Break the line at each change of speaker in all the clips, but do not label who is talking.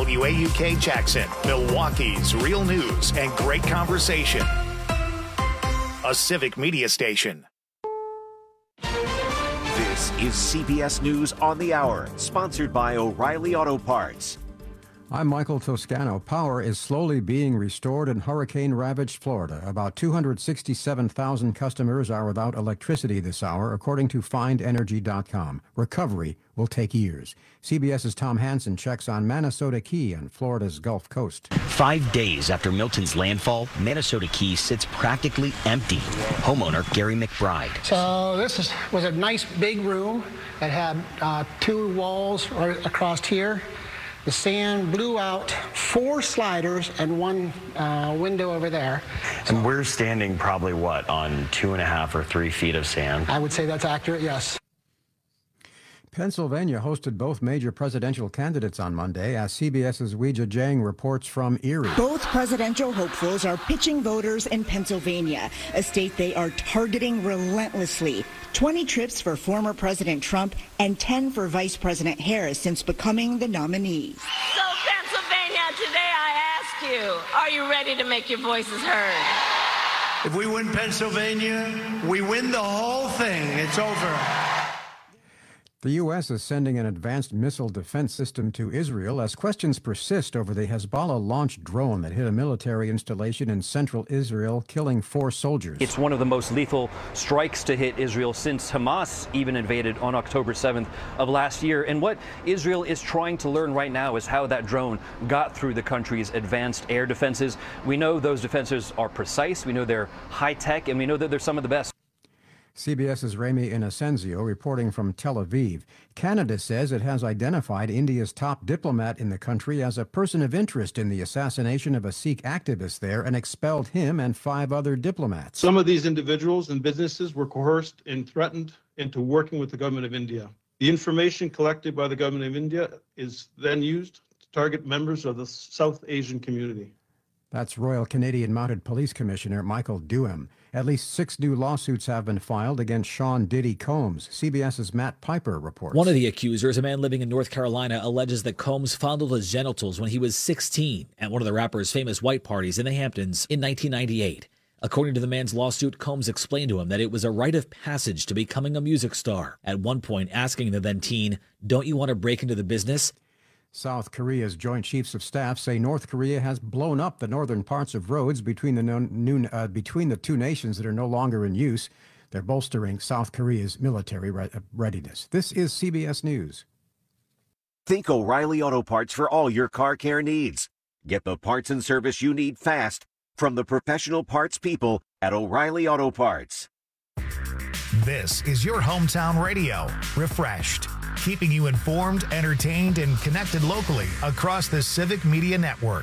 WAUK Jackson, Milwaukee's real news and great conversation. A civic media station.
This is CBS News on the Hour, sponsored by O'Reilly Auto Parts.
I'm Michael Toscano. Power is slowly being restored in hurricane-ravaged Florida. About 267,000 customers are without electricity this hour, according to FindEnergy.com. Recovery will take years. CBS's Tom Hansen checks on Manasota Key on Florida's Gulf Coast.
5 days after Milton's landfall, Manasota Key sits practically empty. Homeowner Gary McBride.
So this was a nice big room that had 2 walls right across here. The sand blew out 4 sliders and 1 window over there.
And we're standing probably, on 2.5 or 3 feet of sand?
I would say that's accurate, yes.
Pennsylvania hosted both major presidential candidates on Monday, as CBS's Weijia Jiang reports from Erie.
Both presidential hopefuls are pitching voters in Pennsylvania, a state they are targeting relentlessly. 20 trips for former President Trump and 10 for Vice President Harris since becoming the nominee.
So, Pennsylvania, today I ask you, are you ready to make your voices heard?
If we win Pennsylvania, we win the whole thing. It's over.
The U.S. is sending an advanced missile defense system to Israel as questions persist over the Hezbollah-launched drone that hit a military installation in central Israel, killing 4 soldiers.
It's one of the most lethal strikes to hit Israel since Hamas even invaded on October 7th of last year. And what Israel is trying to learn right now is how that drone got through the country's advanced air defenses. We know those defenses are precise, we know they're high-tech, and we know that they're some of the best.
CBS's Remy Inocencio reporting from Tel Aviv. Canada says it has identified India's top diplomat in the country as a person of interest in the assassination of a Sikh activist there and expelled him and 5 other diplomats.
Some of these individuals and businesses were coerced and threatened into working with the government of India. The information collected by the government of India is then used to target members of the South Asian community.
That's Royal Canadian Mounted Police Commissioner Michael Duhem. At least 6 new lawsuits have been filed against Sean Diddy Combs. CBS's Matt Piper reports.
One of the accusers, a man living in North Carolina, alleges that Combs fondled his genitals when he was 16 at one of the rapper's famous white parties in the Hamptons in 1998. According to the man's lawsuit, Combs explained to him that it was a rite of passage to becoming a music star, at one point asking the then teen, "Don't you want to break into the business?"
South Korea's Joint Chiefs of Staff say North Korea has blown up the northern parts of roads between the 2 nations that are no longer in use. They're bolstering South Korea's military readiness. This is CBS News.
Think O'Reilly Auto Parts for all your car care needs. Get the parts and service you need fast from the professional parts people at O'Reilly Auto Parts.
This is your hometown radio, refreshed, keeping you informed, entertained, and connected locally across the Civic Media Network.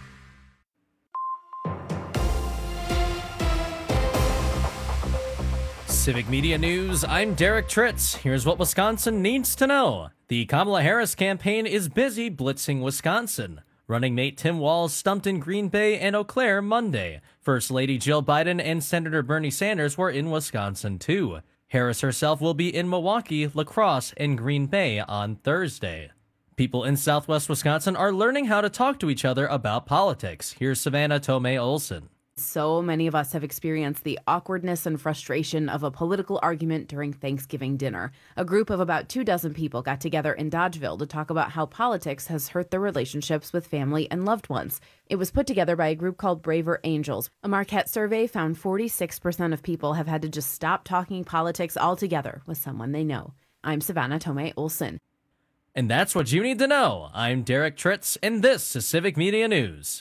Civic Media News, I'm Derek Tritz. Here's what Wisconsin needs to know. The Kamala Harris campaign is busy blitzing Wisconsin. Running mate Tim Walz stumped in Green Bay and Eau Claire Monday. First Lady Jill Biden and Senator Bernie Sanders were in Wisconsin, too. Harris herself will be in Milwaukee, La Crosse, and Green Bay on Thursday. People in southwest Wisconsin are learning how to talk to each other about politics. Here's Savannah Tomei Olson.
So many of us have experienced the awkwardness and frustration of a political argument during Thanksgiving dinner. A group of about 24 people got together in Dodgeville to talk about how politics has hurt their relationships with family and loved ones. It was put together by a group called Braver Angels. A Marquette survey found 46% of people have had to just stop talking politics altogether with someone they know. I'm Savannah Tomei Olson.
And that's what you need to know. I'm Derek Tritz, and this is Civic Media News.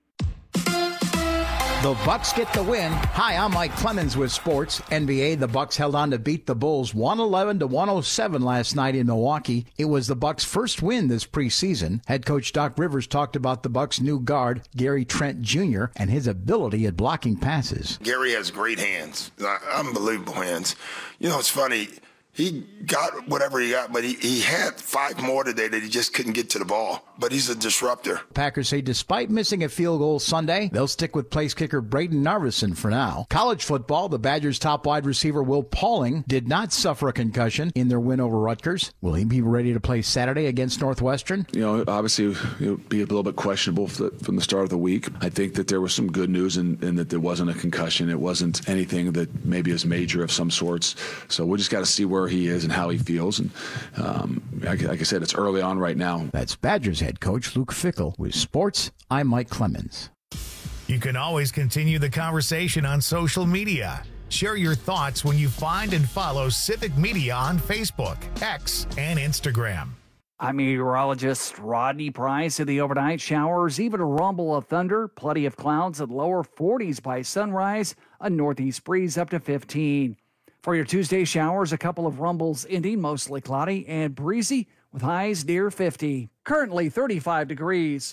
The Bucks get the win. Hi, I'm Mike Clemens with sports. NBA, the Bucks held on to beat the Bulls 111-107 last night in Milwaukee. It was the Bucks' first win this preseason. Head coach Doc Rivers talked about the Bucks' new guard, Gary Trent Jr., and his ability at blocking passes.
Gary has great hands, unbelievable hands. You know, it's funny. he got whatever he got, but he had 5 more today that he just couldn't get to the ball. But he's a disruptor.
Packers say despite missing a field goal Sunday, they'll stick with place kicker Braden Narveson for now. College football, the Badgers' top wide receiver Will Pauling did not suffer a concussion in their win over Rutgers. Will he be ready to play Saturday against Northwestern?
Obviously, it'll be a little bit questionable from the start of the week. I think that there was some good news in that there wasn't a concussion. It wasn't anything that maybe is major of some sorts. So we just got to see where he is and how he feels. And like I said, it's early on right now.
That's Badgers head coach Luke Fickell. With sports, I'm Mike Clemens.
You can always continue the conversation on social media. Share your thoughts when you find and follow Civic Media on Facebook, X, and Instagram.
I'm meteorologist Rodney Price. In the overnight showers, even a rumble of thunder, plenty of clouds at lower 40s by sunrise, a northeast breeze up to 15. For your Tuesday showers, a couple of rumbles ending, mostly cloudy and breezy with highs near 50. Currently 35 degrees.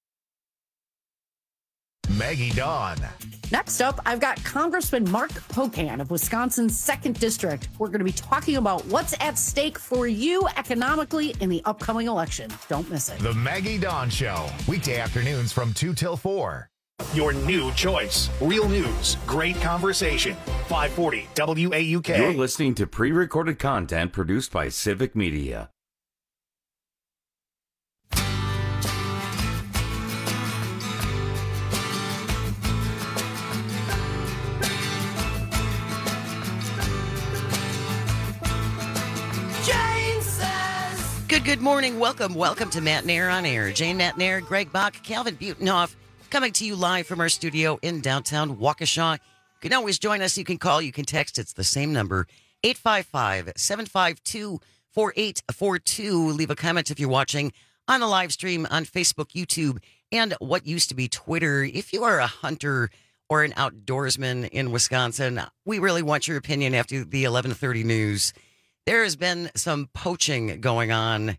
Maggie Dawn.
Next up, I've got Congressman Mark Pocan of Wisconsin's 2nd District. We're going to be talking about what's at stake for you economically in the upcoming election. Don't miss it.
The Maggie Dawn Show. Weekday afternoons from 2 till 4. Your new choice. Real news. Great conversation. 540 WAUK.
You're listening to pre-recorded content produced by Civic Media.
Good morning. Welcome to Matt Nair on Air. Jane Matt Nair, Greg Bach, Calvin Butenhoff, coming to you live from our studio in downtown Waukesha. You can always join us. You can call, you can text. It's the same number, 855-752-4842. Leave a comment if you're watching on the live stream on Facebook, YouTube, and what used to be Twitter. If you are a hunter or an outdoorsman in Wisconsin, we really want your opinion after the 11:30 news. There has been some poaching going on.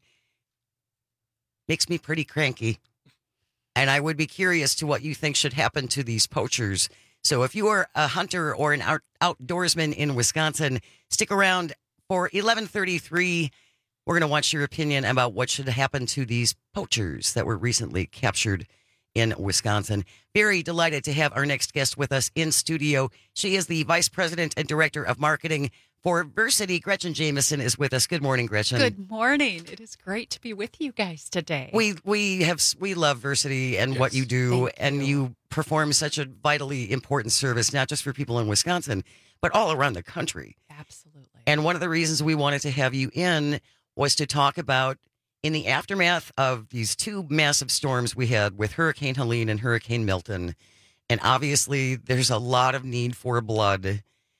Makes me pretty cranky. And I would be curious to what you think should happen to these poachers. So if you are a hunter or an outdoorsman in Wisconsin, stick around for 11:33. We're going to want your opinion about what should happen to these poachers that were recently captured in Wisconsin. Very delighted to have our next guest with us in studio. She is the Vice President and Director of Marketing for Versity. Gretchen Jameson is with us. Good morning, Gretchen.
Good morning. It is great to be with you guys today.
We love Versity and what you do, and you perform such a vitally important service, not just for people in Wisconsin, but all around the country.
Absolutely.
And one of the reasons we wanted to have you in was to talk about, in the aftermath of these 2 massive storms we had with Hurricane Helene and Hurricane Milton, and obviously there's a lot of need for blood.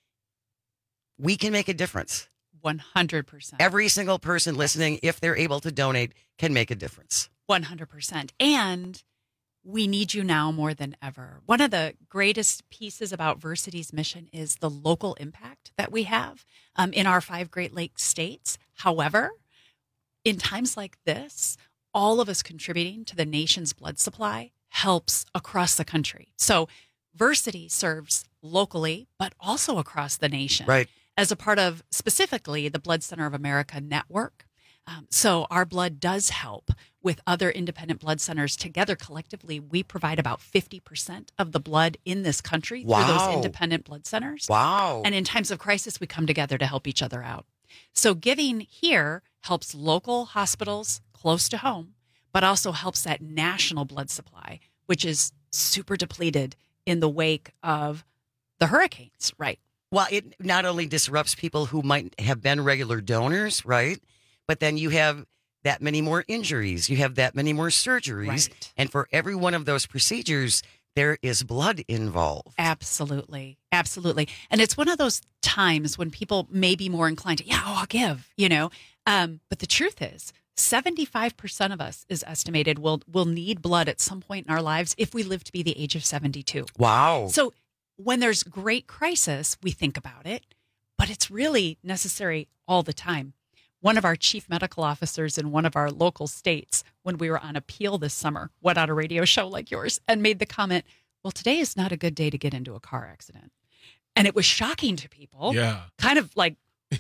We can make a difference.
100%.
Every single person listening, if they're able to donate, can make a difference.
100%. And we need you now more than ever. One of the greatest pieces about Versity's mission is the local impact that we have in our 5 Great Lakes states. However, in times like this, all of us contributing to the nation's blood supply helps across the country. So Versity serves locally, but also across the nation.
Right.
As a part of specifically the Blood Center of America network. So our blood does help with other independent blood centers. Together, collectively, we provide about 50% of the blood in this country through those independent blood centers.
Wow.
And in times of crisis, we come together to help each other out. So giving here helps local hospitals close to home, but also helps that national blood supply, which is super depleted in the wake of the hurricanes, right?
Well, it not only disrupts people who might have been regular donors, right? But then you have that many more injuries. You have that many more surgeries.
Right.
And for every one of those procedures, there is blood involved.
Absolutely. Absolutely. And it's one of those times when people may be more inclined to, I'll give, But the truth is, 75% of us is estimated will need blood at some point in our lives if we live to be the age of 72.
Wow.
So when there's great crisis, we think about it, but it's really necessary all the time. One of our chief medical officers in one of our local states, when we were on appeal this summer, went on a radio show like yours and made the comment, well, today is not a good day to get into a car accident. And it was shocking to people.
Yeah.
Kind of like,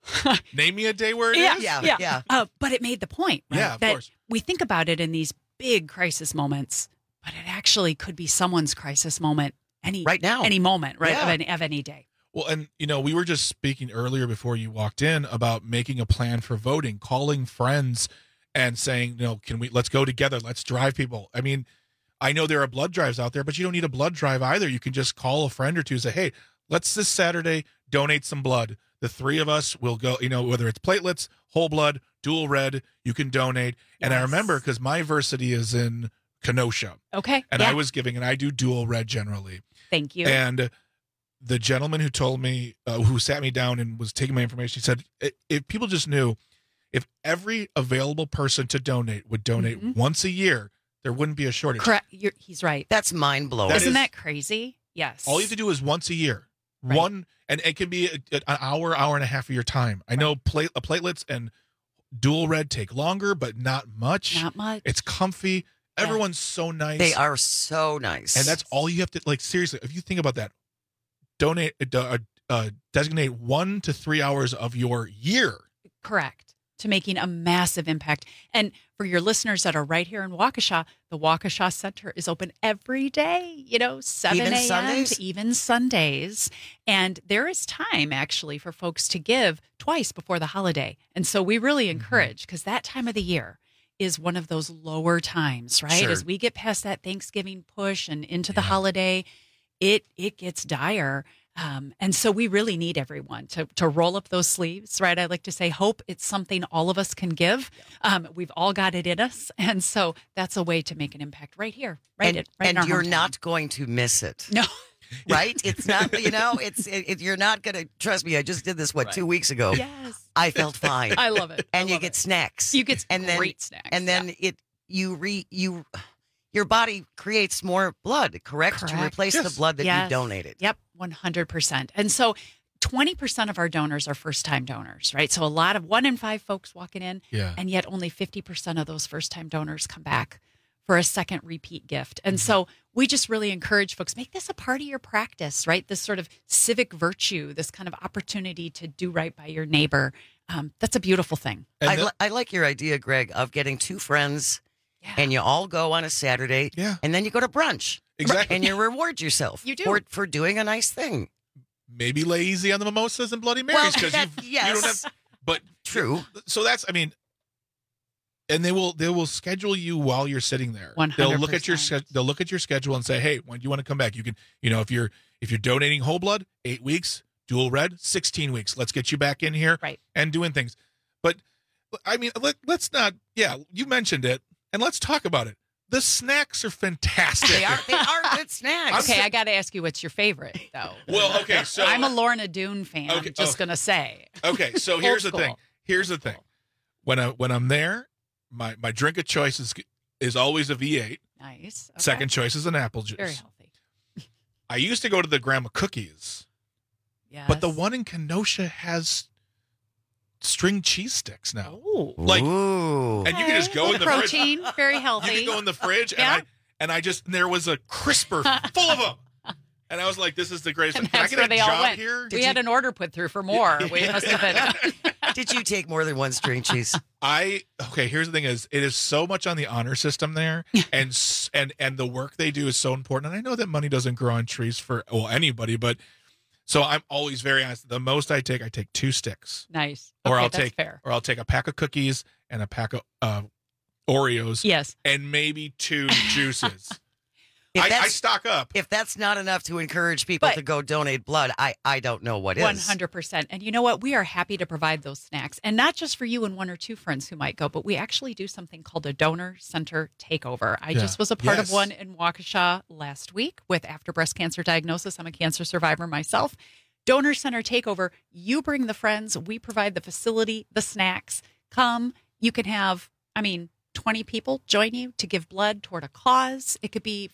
Name me a day where it is.
Yeah.
But it made the point, right?
Yeah, of
that
course.
We think about it in these big crisis moments, but it actually could be someone's crisis moment
right now,
any moment, right?
Yeah.
Of any day.
Well, and we were just speaking earlier before you walked in about making a plan for voting, calling friends and saying, let's go together. Let's drive people. I mean, I know there are blood drives out there, but you don't need a blood drive either. You can just call a friend or two and say, hey, let's this Saturday donate some blood. The three of us will go, whether it's platelets, whole blood, dual red, you can donate. And I remember because my Versity is in Kenosha.
Okay.
And I was giving, and I do dual red generally.
Thank you.
And the gentleman who told me, who sat me down and was taking my information, he said, if people just knew, if every available person to donate would donate once a year, there wouldn't be a shortage.
Correct. He's right.
That's mind blowing.
Isn't that crazy? Yes.
All you have to do is once a year.
Right.
And it can be an hour and a half of your time. I know platelets and dual red take longer, but not much.
Not much.
It's comfy. Everyone's so nice.
They are so nice.
And that's all you have to, seriously, if you think about that, designate 1 to 3 hours of your year.
Correct. To making a massive impact. And for your listeners that are right here in Waukesha, the Waukesha Center is open every day, 7 a.m. to even Sundays. And there is time actually for folks to give twice before the holiday. And so we really encourage, because that time of the year is one of those lower times, right?
Sure.
As we get past that Thanksgiving push and into the holiday, it gets dire. And so we really need everyone to roll up those sleeves, right? I like to say, hope it's something all of us can give. We've all got it in us. And so that's a way to make an impact right here, right in our
you're
hometown.
not going to miss it.
No.
Right? It's not, you're not going to, trust me, I just did this, 2 weeks ago?
Yes.
I felt fine.
I love it.
And you get snacks.
You get great snacks.
And then your body creates more blood, correct? To replace the blood that you donated.
Yep, 100%. And so 20% of our donors are first-time donors, right? So 1 in 5 folks walking in, and yet only 50% of those first-time donors come back for a second repeat gift. And so we just really encourage folks, make this a part of your practice, right? This sort of civic virtue, this kind of opportunity to do right by your neighbor. That's a beautiful thing.
I like your idea, Greg, of getting 2 friends. Yeah. And you all go on a Saturday, and then you go to brunch.
Exactly.
And you reward yourself for doing a nice thing.
Maybe lay easy on the mimosas and Bloody Marys, because you don't have. But
true.
So that's, and they will schedule you while you're sitting there.
100%.
They'll look at your schedule and say, hey, when do you want to come back? You can, if you're donating whole blood, 8 weeks, dual red, 16 weeks. Let's get you back in here and doing things. But let's not. Yeah, you mentioned it. And let's talk about it. The snacks are fantastic.
They are good snacks.
Okay, I got to ask you, what's your favorite, though?
Well, okay, so
I'm a Lorna Doone fan.
Okay,
I'm just gonna say.
Okay, so here's the thing. Here's the thing. When I'm there, my drink of choice is always a V8.
Nice. Okay.
Second choice is an apple juice.
Very healthy.
I used to go to the Grandma Cookies.
Yes.
But the one in Kenosha has string cheese sticks now.
Ooh.
Ooh.
And you can just go in the
protein,
fridge.
very healthy.
You can go in the fridge, and there was a crisper full of them. And I was like, this is the greatest.
And
Can I
that's
get
where
a
they all
job
went.
here?
We had an order put through for more. We must have been.
Did you take more than 1 string cheese?
Here's the thing is, it is so much on the honor system there, and the work they do is so important. And I know that money doesn't grow on trees for anybody, but so I'm always very honest. The most I take 2 sticks.
Nice.
Or
Okay,
I'll take a pack of cookies and a pack of Oreos.
Yes.
And maybe 2 juices. I stock up.
If that's not enough to encourage people to go donate blood, I don't know what is.
100%. And you know what? We are happy to provide those snacks. And not just for you and 1 or 2 friends who might go, but we actually do something called a donor center takeover. I just was a part of one in Waukesha last week with after breast cancer diagnosis. I'm a cancer survivor myself. Donor center takeover. You bring the friends. We provide the facility, the snacks. Come. You can have, 20 people join you to give blood toward a cause. It could be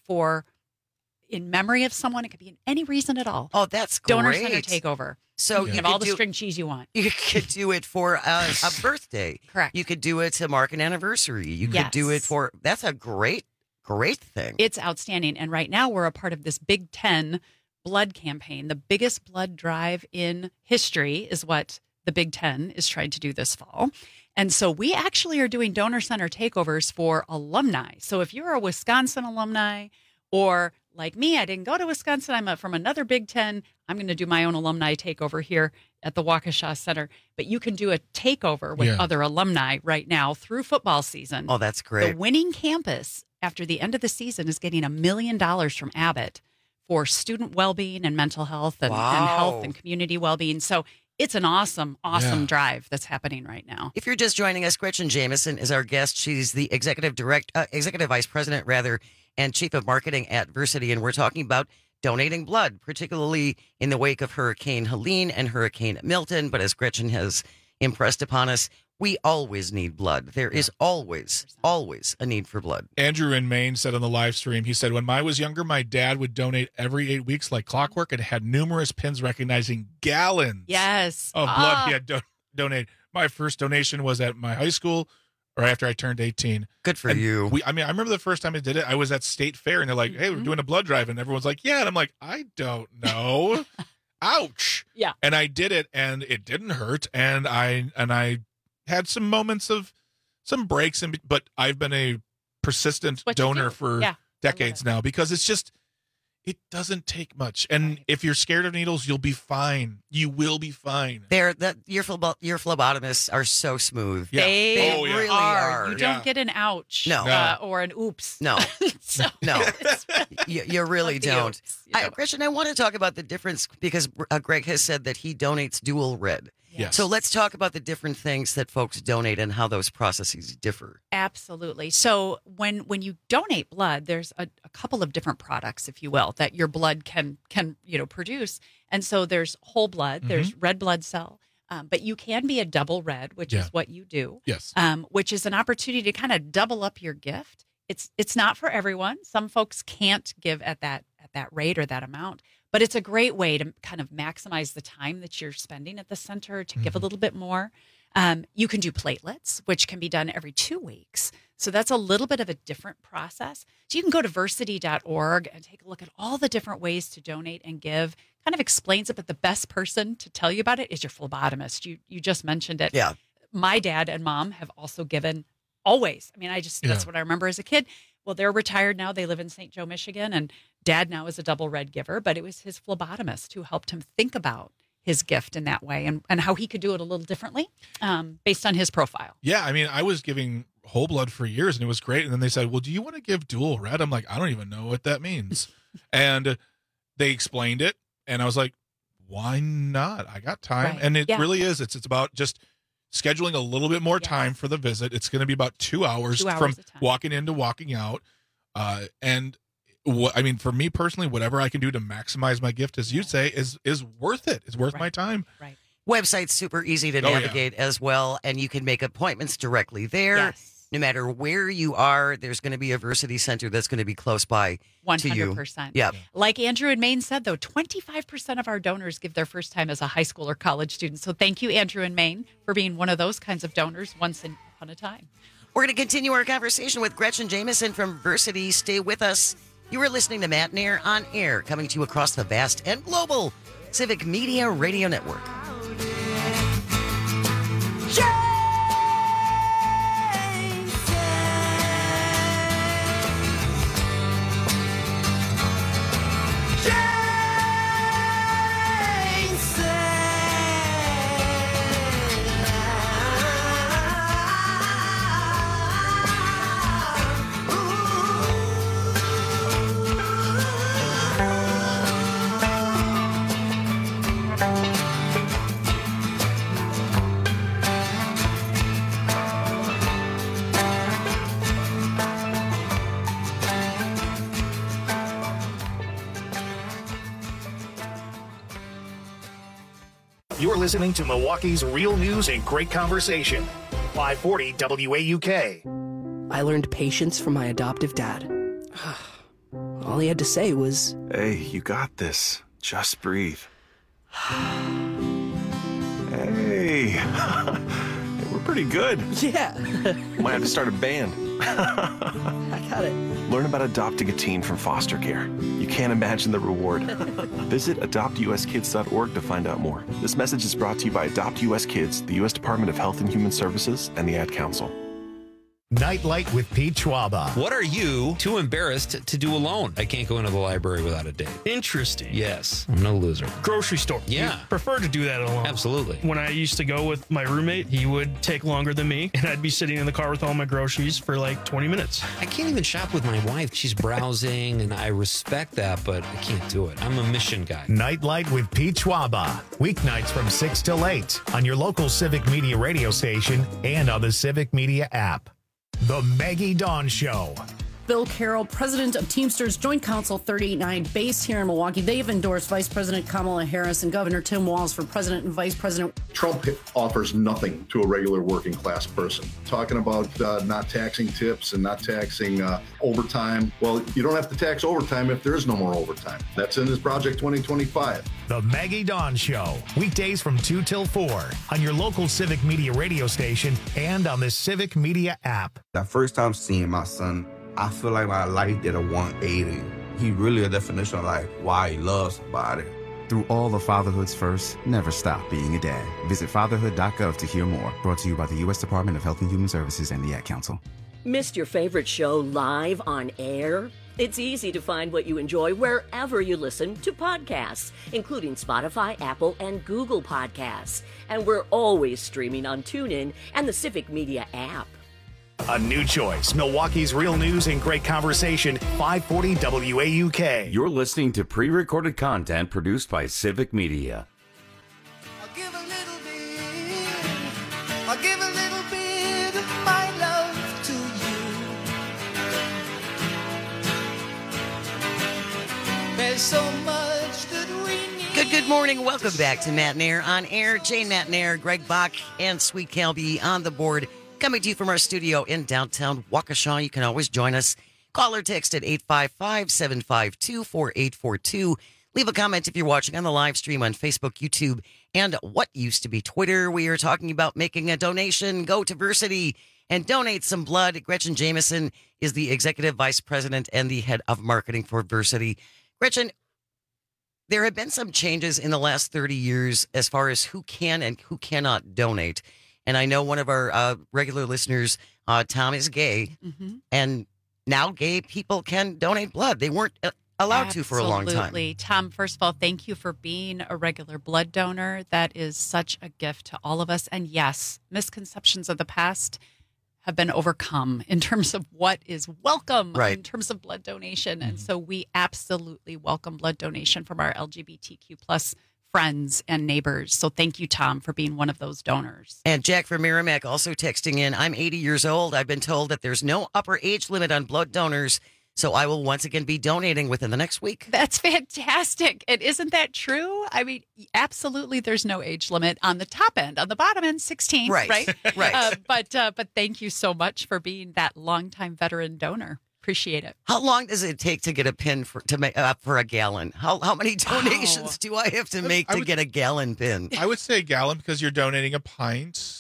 in memory of someone. It could be in any reason at all.
Oh, that's great.
Donor center takeover.
So
you can have all the string cheese you want.
You could do it for a birthday.
Correct.
You could do it to mark an anniversary. You could do it that's a great thing.
It's outstanding. And right now we're a part of this Big 10 blood campaign. The biggest blood drive in history is what the Big Ten is trying to do this fall. And so we actually are doing donor center takeovers for alumni. So if you're a Wisconsin alumni, or like me, I didn't go to Wisconsin, I'm from another Big Ten, I'm going to do my own alumni takeover here at the Waukesha Center. But you can do a takeover with other alumni right now through football season.
Oh, that's great.
The winning campus after the end of the season is getting $1 million from Abbott for student well-being and mental health and health and community well-being. So it's an awesome drive that's happening right now.
If you're just joining us, Gretchen Jamieson is our guest. She's the executive vice president, and chief of marketing at Versiti, and we're talking about donating blood, particularly in the wake of Hurricane Helene and Hurricane Milton. But as Gretchen has impressed upon us, we always need blood. There is always a need for blood.
Andrew in Maine said on the live stream, he said, when I was younger, my dad would donate every 8 weeks like clockwork and had numerous pins recognizing gallons of blood he had donated. My first donation was at my high school or after I turned 18.
Good for you.
I remember the first time I did it, I was at State Fair, and they're like, hey, we're doing a blood drive. And everyone's like, yeah. And I'm like, I don't know. Ouch.
Yeah.
And I did it, and it didn't hurt. And I had some moments of some breaks, but I've been a persistent donor for decades now because it's just, it doesn't take much. And if you're scared of needles, you'll be fine. You will be fine.
Your phlebotomists are so smooth.
Yeah.
They
really
are. You don't get an ouch or an oops.
No. No. You really don't. Christian, I want to talk about the difference because Greg has said that he donates dual red.
Yes.
So let's talk about the different things that folks donate and how those processes differ.
Absolutely. So when you donate blood, there's a couple of different products, if you will, that your blood can produce. And so there's whole blood, there's red blood cell, but you can be a double red, which is what you do.
Yes.
Which is an opportunity to kind of double up your gift. It's not for everyone. Some folks can't give at that rate or that amount. But it's a great way to kind of maximize the time that you're spending at the center to give a little bit more. You can do platelets, which can be done every 2 weeks. So that's a little bit of a different process. So you can go to versiti.org and take a look at all the different ways to donate and give. Kind of explains it, but the best person to tell you about it is your phlebotomist. You just mentioned it.
Yeah.
My dad and mom have also given always. I mean, that's what I remember as a kid. Well, they're retired now. They live in St. Joe, Michigan, and Dad now is a double red giver, but it was his phlebotomist who helped him think about his gift in that way and how he could do it a little differently based on his profile.
Yeah, I mean, I was giving whole blood for years, and it was great. And then they said, well, do you want to give dual red? I'm like, I don't even know what that means. And they explained it, and I was like, why not? I got time.
Right.
And it really is. It's about just scheduling a little bit more time for the visit. It's going to be about 2 hours, from walking in to walking out. For me personally, whatever I can do to maximize my gift, as you say, is worth it. It's worth my time.
Right.
Website's super easy to navigate as well, and you can make appointments directly there.
Yes.
No matter where you are, there's going to be a Versiti Center that's going to be close by
100%.
to you. 100%. Yeah.
Like Andrew in Maine said, though, 25% of our donors give their first time as a high school or college student. So thank you, Andrew in Maine, for being one of those kinds of donors once upon a time.
We're going to continue our conversation with Gretchen Jamieson from Versiti. Stay with us. You are listening to Matt Nair on Air, coming to you across the vast and global Civic Media Radio Network.
You're listening to Milwaukee's Real News and Great Conversation. 540 WAUK.
I learned patience from my adoptive dad. All he had to say was,
"Hey, you got this. Just breathe." Hey, we're pretty good.
Yeah.
Might have to start a band.
I got it.
Learn about adopting a teen from foster care. You can't imagine the reward. Visit adoptuskids.org to find out more. This message is brought to you by Adopt US Kids, the U.S. Department of Health and Human Services, and the Ad Council.
Nightlight with Pete Schwaba.
What are you too embarrassed to do alone? I can't go into the library without a date.
Interesting.
Yes, I'm no loser.
Grocery store.
Yeah.
You prefer to do that alone.
Absolutely.
When I used to go with my roommate, he would take longer than me, and I'd be sitting in the car with all my groceries for like 20 minutes.
I can't even shop with my wife. She's browsing, and I respect that, but I can't do it. I'm a mission guy.
Nightlight with Pete Schwaba. Weeknights from 6 till 8 on your local Civic Media radio station and on the Civic Media app. The Maggie Dawn Show.
Bill Carroll, president of Teamsters Joint Council 39, based here in Milwaukee. They've endorsed Vice President Kamala Harris and Governor Tim Walz for president and vice president.
Trump offers nothing to a regular working class person. Talking about not taxing tips and not taxing overtime. Well, you don't have to tax overtime if there is no more overtime. That's in his Project 2025.
The Maggie Dawn Show. Weekdays from 2 till 4 on your local Civic Media radio station and on the Civic Media app.
The first time seeing my son, I feel like my life did a 180. He really a definition of like why he loves somebody.
Through all of fatherhood's first, never stop being a dad. Visit fatherhood.gov to hear more. Brought to you by the U.S. Department of Health and Human Services and the Ad Council.
Missed your favorite show live on air? It's easy to find what you enjoy wherever you listen to podcasts, including Spotify, Apple, and Google Podcasts. And we're always streaming on TuneIn and the Civic Media app.
A new choice. Milwaukee's real news and great conversation. 540 WAUK.
You're listening to pre-recorded content produced by Civic Media.
I'll give a little bit of my love to you. There's so much that we need.
Good morning. Welcome back to Matt and Air on Air. Jane Matt and Air, Greg Bach, and Sweet Calby on the board. Coming to you from our studio in downtown Waukesha. You can always join us. Call or text at 855-752-4842. Leave a comment if you're watching on the live stream on Facebook, YouTube, and what used to be Twitter. We are talking about making a donation. Go to Versity and donate some blood. Gretchen Jameson is the executive vice president and the head of marketing for Versity. Gretchen, there have been some changes in the last 30 years as far as who can and who cannot donate. And I know one of our regular listeners, Tom, is gay, and now gay people can donate blood. They weren't allowed to for a long time.
Absolutely. Tom, first of all, thank you for being a regular blood donor. That is such a gift to all of us. And yes, misconceptions of the past have been overcome in terms of what is welcome in terms of blood donation. And so we absolutely welcome blood donation from our LGBTQ plus friends and neighbors. So thank you, Tom, for being one of those donors.
And Jack from Merrimack also texting in, I'm 80 years old. I've been told that there's no upper age limit on blood donors, so I will once again be donating within the next week.
That's fantastic. And isn't that true? I mean, absolutely, there's no age limit on the top end. On the bottom end, 16, right? But thank you so much for being that longtime veteran donor. Appreciate it.
How long does it take to get a pin for a gallon? How many donations do I have to make to get a gallon pin?
I would say a gallon because you're donating a pint.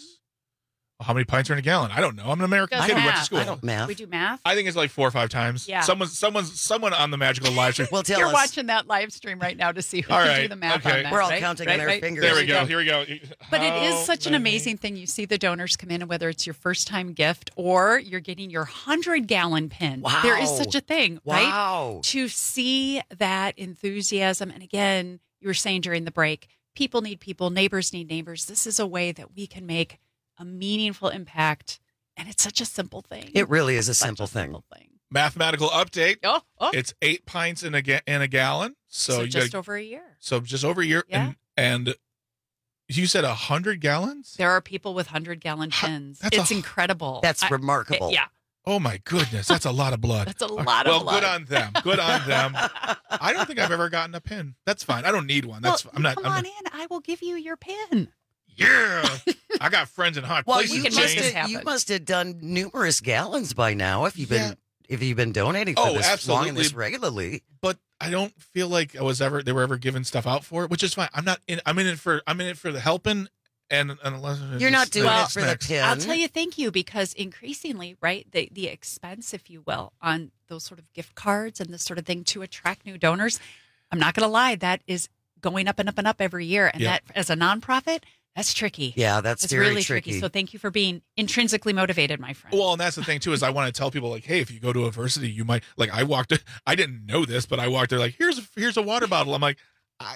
How many pints are in a gallon? I don't know. I'm an American kid who went to school.
I don't math.
We do math.
I think it's like 4 or 5 times.
Yeah.
Someone on the magical live stream.
Well, tell
You're
us.
watching that live stream right now to see who
All
can
right.
do the math
Okay.
on that.
We're all
right?
counting
right,
on our
right?
fingers.
There we go. Here we go.
But it is such an amazing thing. You see the donors come in, and whether it's your first time gift or you're getting your 100-gallon pin.
Wow.
There is such a thing,
Wow.
right? To see that enthusiasm. And again, you were saying during the break, people need people, neighbors need neighbors. This is a way that we can make a meaningful impact. And it's such a simple thing.
It really is a simple thing.
Mathematical update.
Oh.
It's 8 pints in a gallon. So you
just
gotta,
over a year.
So just over a year.
Yeah.
And you said 100 gallons?
There are people with 100-gallon pins. It's incredible.
That's remarkable.
Yeah.
Oh my goodness, that's a lot of blood.
That's a lot of blood.
Well, good on them. Good on them. I don't think I've ever gotten a pin. That's fine. I don't need one. That's
Come on in. I will give you your pin.
Yeah. I got friends in hot
Well,
places.
you must have done numerous gallons by now if you've been donating for this
absolutely.
long and this regularly.
But I don't feel like they were ever giving stuff out for it, which is fine. I'm in it for the helping And unless
You're not doing it for the pin.
I'll tell you thank you, because increasingly, right, the expense, if you will, on those sort of gift cards and this sort of thing to attract new donors, I'm not going to lie, that is going up and up and up every year. And that, as a nonprofit, that's tricky.
Yeah, that's very
really
tricky.
So thank you for being intrinsically motivated, my friend.
Well, and that's the thing too, is I want to tell people, like, hey, if you go to a Versity, you might, like, I didn't know this, but I walked there like, here's a water bottle. I'm like,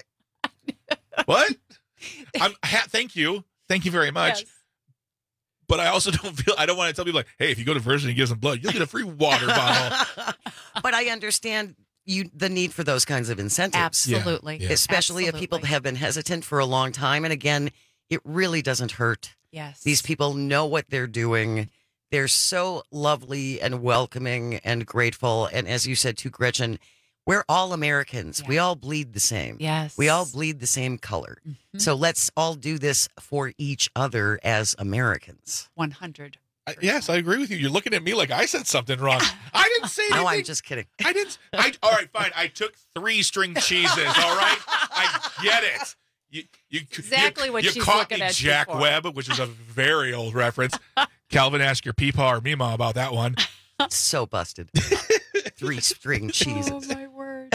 what? Thank you very much.
Yes.
But I also I don't want to tell people, like, hey, if you go to Versity and give some blood, you'll get a free water bottle.
But I understand the need for those kinds of incentives.
Absolutely.
Yeah.
Especially if people have been hesitant for a long time. And again, it really doesn't hurt.
Yes.
These people know what they're doing. They're so lovely and welcoming and grateful. And as you said to Gretchen, we're all Americans.
Yeah.
We all bleed the same.
Yes.
We all bleed the same color. Mm-hmm. So let's all do this for each other as Americans.
100.
Yes, I agree with you. You're looking at me like I said something wrong. I didn't say anything.
No, I'm just kidding.
All right, fine. I took 3 string cheeses. All right, I get it.
Exactly what she's
caught
looking
me,
at
Jack
you for.
Webb, which is a very old reference. Calvin, ask your Peepaw or Meemaw about that one.
So busted. 3 string cheeses.
Oh, my word.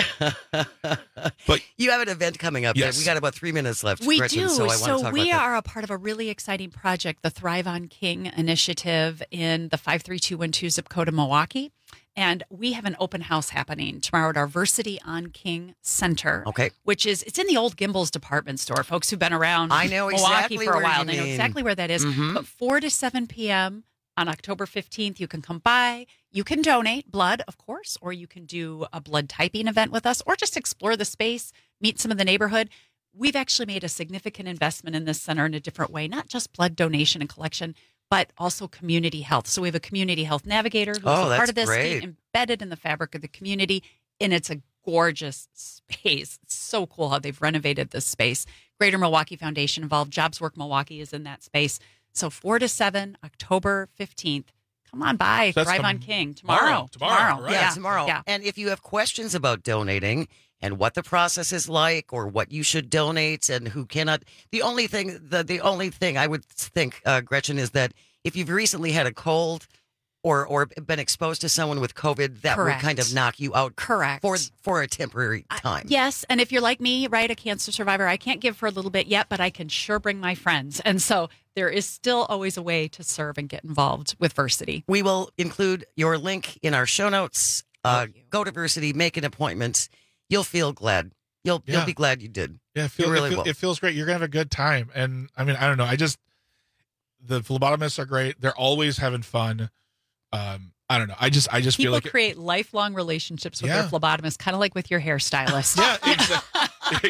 But
you have an event coming up.
Yes.
We got about 3 minutes left,
We
Gretchen,
do.
so I want to talk about
we
that.
are a part of a really exciting project, the Thrive on King initiative in the 53212 zip code of Milwaukee. And we have an open house happening tomorrow at our Versity on King Center.
Okay.
Which is, it's in the old Gimbel's department store. Folks who've been around
I know
Milwaukee
exactly
for a
where
while,
you
they know
mean.
exactly where that is.
Mhm.
But 4 to 7 p.m. on October 15th, you can come by. You can donate blood, of course, or you can do a blood typing event with us, or just explore the space, meet some of the neighborhood. We've actually made a significant investment in this center in a different way, not just blood donation and collection, but also community health. So we have a community health navigator who's a part
that's
of this,
great.
embedded in the fabric of the community, and it's a gorgeous space. It's so cool how they've renovated this space. Greater Milwaukee Foundation involved. Jobs Work Milwaukee is in that space. So 4 to 7, October 15th. Come on by.
That's
Thrive on King. Tomorrow.
Right?
Yeah, tomorrow.
Yeah.
And if you have questions about donating and what the process is like, or what you should donate and who cannot, the only thing I would think, Gretchen, is that if you've recently had a cold or been exposed to someone with COVID, that
Correct.
would kind of knock you out.
Correct.
For a temporary time.
Yes, and if you're like me, right, a cancer survivor, I can't give for a little bit yet, but I can sure bring my friends. And so there is still always a way to serve and get involved with Versity.
We will include your link in our show notes. Go to Versity, make an appointment. You'll feel glad. You'll be glad you did.
Yeah,
will.
It feels great. You're gonna have a good time. And I mean, I don't know. The phlebotomists are great. They're always having fun. I don't know. I just
People
feel like
create lifelong relationships with their phlebotomist, kind of like with your hairstylist.
Yeah, exactly.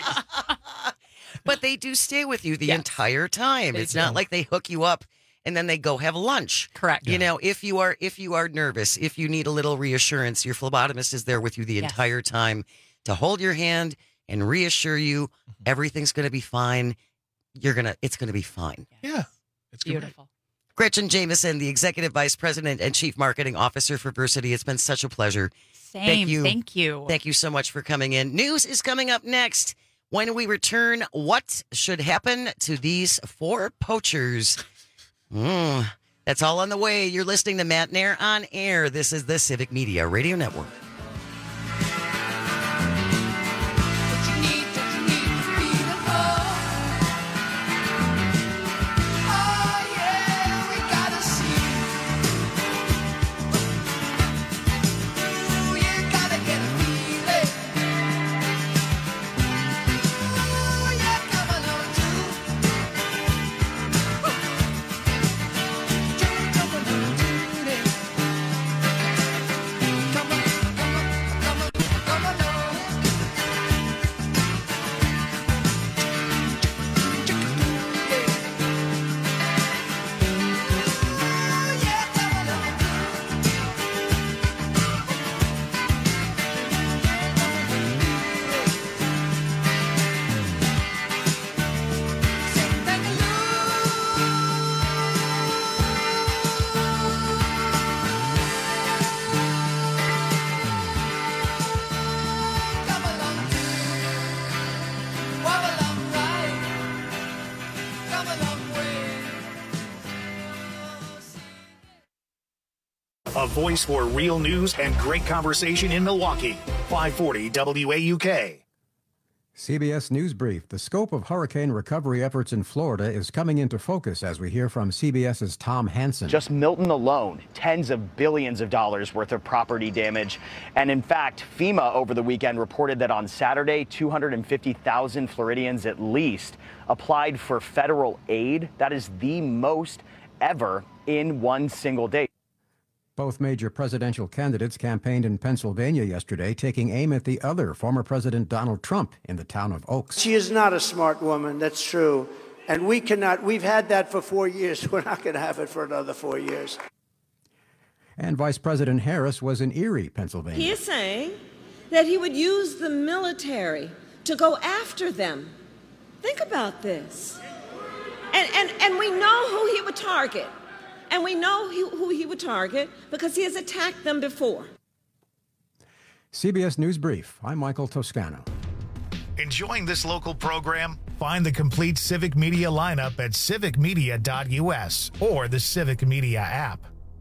But they do stay with you the entire time. It's not like they hook you up and then they go have lunch.
Correct.
You know, if you are nervous, if you need a little reassurance, your phlebotomist is there with you the entire time to hold your hand and reassure you everything's going to be fine. It's going to be fine.
Yeah. It's
beautiful.
Gretchen Jameson, the Executive Vice President and Chief Marketing Officer for Versity. It's been such a pleasure.
Same.
Thank you.
Thank you.
Thank you so much for coming in. News is coming up next. When we return, what should happen to these 4 poachers? That's all on the way. You're listening to Matt Nair on Air. This is the Civic Media Radio Network.
Come on.
voice for real news and great conversation in Milwaukee. 540 WAUK.
CBS News Brief. The scope of hurricane recovery efforts in Florida is coming into focus as we hear from CBS's Tom Hansen.
Just Milton alone, tens of billions of dollars worth of property damage. And in fact, FEMA over the weekend reported that on Saturday, 250,000 Floridians at least applied for federal aid. That is the most ever in one single day.
Both major presidential candidates campaigned in Pennsylvania yesterday, taking aim at the other, former President Donald Trump, in the town of Oaks.
She is not a smart woman, that's true. And we've had that for 4 years. We're not going to have it for another 4 years.
And Vice President Harris was in Erie, Pennsylvania.
He is saying that he would use the military to go after them. Think about this. And we know who he would target. And we know who he would target because he has attacked them before.
CBS News Brief. I'm Michael Toscano.
Enjoying this local program? Find the complete Civic Media lineup at civicmedia.us or the Civic Media app.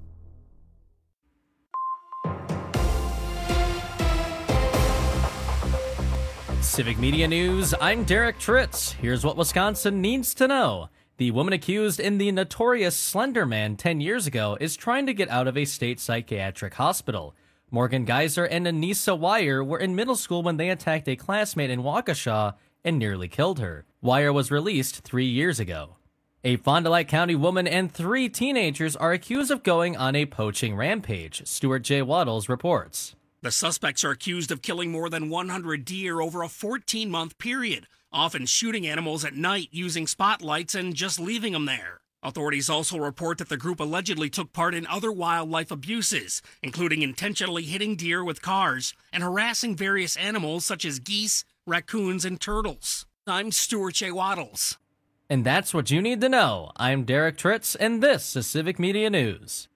Civic Media News, I'm Derek Tritz. Here's what Wisconsin needs to know. The woman accused in the notorious Slender Man 10 years ago is trying to get out of a state psychiatric hospital. Morgan Geyser and Anissa Wire were in middle school when they attacked a classmate in Waukesha and nearly killed her. Wire was released 3 years ago. A Fond du Lac County woman and 3 teenagers are accused of going on a poaching rampage, Stuart J. Waddles reports.
The suspects are accused of killing more than 100 deer over a 14-month period, often shooting animals at night using spotlights and just leaving them there. Authorities also report that the group allegedly took part in other wildlife abuses, including intentionally hitting deer with cars and harassing various animals such as geese, raccoons, and turtles. I'm Stuart J. Waddles.
And that's what you need to know. I'm Derek Tritz, and this is Civic Media News.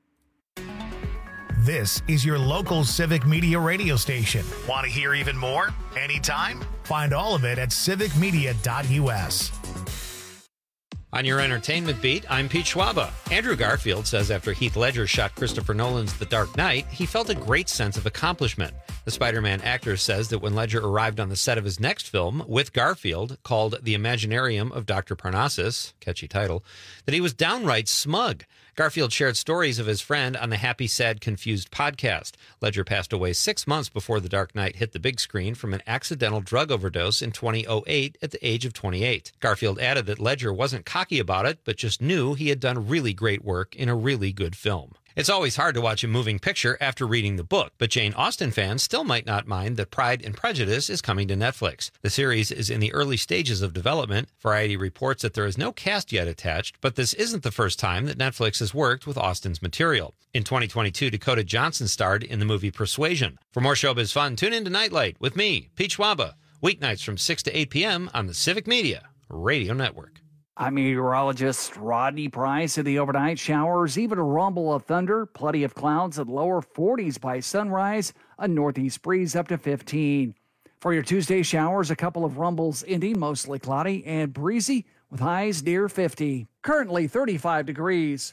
This is your local Civic Media radio station. Want to hear even more? Anytime? Find all of it at civicmedia.us.
On your entertainment beat, I'm Pete Schwaba. Andrew Garfield says after Heath Ledger shot Christopher Nolan's The Dark Knight, he felt a great sense of accomplishment. The Spider-Man actor says that when Ledger arrived on the set of his next film with Garfield, called The Imaginarium of Dr. Parnassus, catchy title, that he was downright smug. Garfield shared stories of his friend on the Happy, Sad, Confused podcast. Ledger passed away 6 months before The Dark Knight hit the big screen from an accidental drug overdose in 2008 at the age of 28. Garfield added that Ledger wasn't cocky about it, but just knew he had done really great work in a really good film. It's always hard to watch a moving picture after reading the book, but Jane Austen fans still might not mind that Pride and Prejudice is coming to Netflix. The series is in the early stages of development. Variety reports that there is no cast yet attached, but this isn't the first time that Netflix has worked with Austen's material. In 2022, Dakota Johnson starred in the movie Persuasion. For more showbiz fun, tune in to Nightlight with me, Pete Schwaba, weeknights from 6 to 8 p.m. on the Civic Media Radio Network.
I'm meteorologist Rodney Price. In the overnight showers, even a rumble of thunder, plenty of clouds at lower 40s by sunrise, a northeast breeze up to 15. For your Tuesday showers, a couple of rumbles ending, mostly cloudy and breezy with highs near 50. Currently 35 degrees.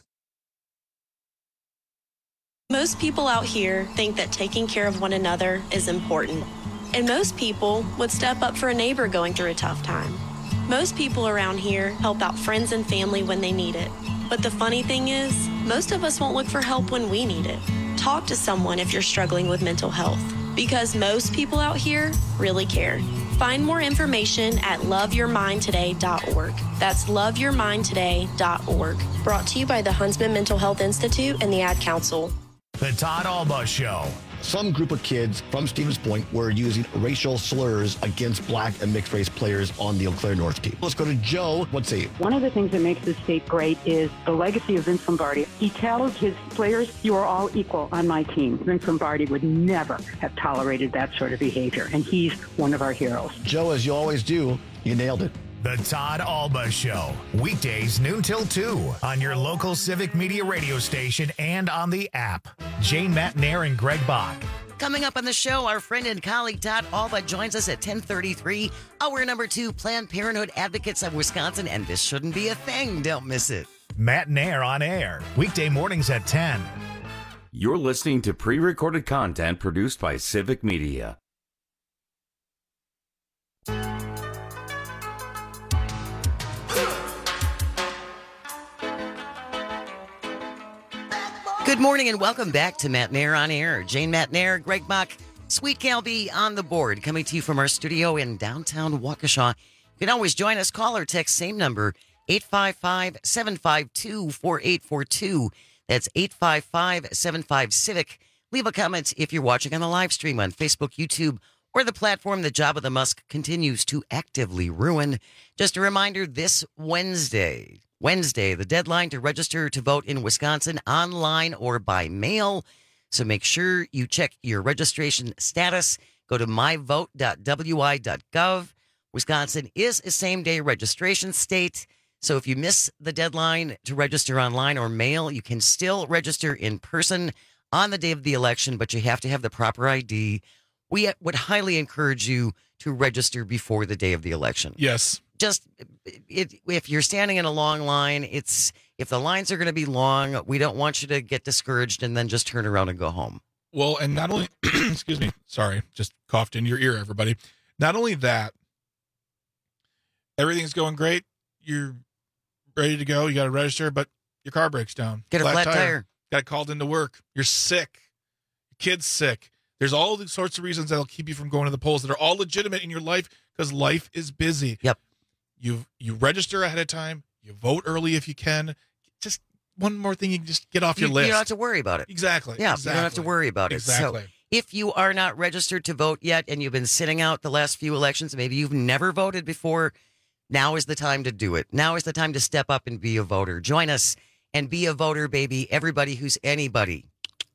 Most people out here think that taking care of one another is important. And most people would step up for a neighbor going through a tough time. Most people around here help out friends and family when they need it. But the funny thing is, most of us won't look for help when we need it. Talk to someone if you're struggling with mental health, because most people out here really care. Find more information at loveyourmindtoday.org. That's loveyourmindtoday.org. Brought to you by the Huntsman Mental Health Institute and the Ad Council.
The Todd Alba Show.
Some group of kids from Stevens Point were using racial slurs against black and mixed race players on the Eau Claire North team. Let's go to Joe. Let's see.
One of the things that makes this state great is the legacy of Vince Lombardi. He tells his players, you are all equal on my team. Vince Lombardi would never have tolerated that sort of behavior, and he's one of our heroes.
Joe, as you always do, you nailed it.
The Todd Alba Show. Weekdays noon till 2 on your local Civic Media radio station and on the app. Jane Matnair and Greg Bach.
Coming up on the show, our friend and colleague Todd Alba joins us at 10:33. Hour number 2, Planned Parenthood Advocates of Wisconsin, and this shouldn't be a thing. Don't miss it.
Matnair on air. Weekday mornings at 10.
You're listening to pre-recorded content produced by Civic Media.
Good morning and welcome back to Matt Nair on Air. Jane Matt Nair, Greg Buck, Sweet Cal B on the board, coming to you from our studio in downtown Waukesha. You can always join us. Call or text, same number, 855-752-4842. That's 855-75-CIVIC. Leave a comment if you're watching on the live stream on Facebook, YouTube, or the platform that Jabba the Musk continues to actively ruin. Just a reminder, this Wednesday, the deadline to register to vote in Wisconsin online or by mail. So make sure you check your registration status. Go to myvote.wi.gov. Wisconsin is a same-day registration state. So if you miss the deadline to register online or mail, you can still register in person on the day of the election, but you have to have the proper ID. We would highly encourage you to register before the day of the election.
Yes.
Just if you're standing in a long line, if the lines are going to be long, we don't want you to get discouraged and then just turn around and go home.
Well, and not only, excuse me, sorry, just coughed in your ear, everybody. Not only that, everything's going great. You're ready to go. You got to register, but your car breaks down.
Get a flat tire.
Got called into work. You're sick. Your kid's sick. There's all these sorts of reasons that'll keep you from going to the polls that are all legitimate in your life because life is busy.
Yep.
You register ahead of time. You vote early if you can. Just one more thing you can just get off your list.
You don't have to worry about it.
Exactly.
Yeah,
exactly.
you don't have to worry about it.
Exactly.
So if you are not registered to vote yet and you've been sitting out the last few elections, maybe you've never voted before, now is the time to do it. Now is the time to step up and be a voter. Join us and be a voter, baby. Everybody who's anybody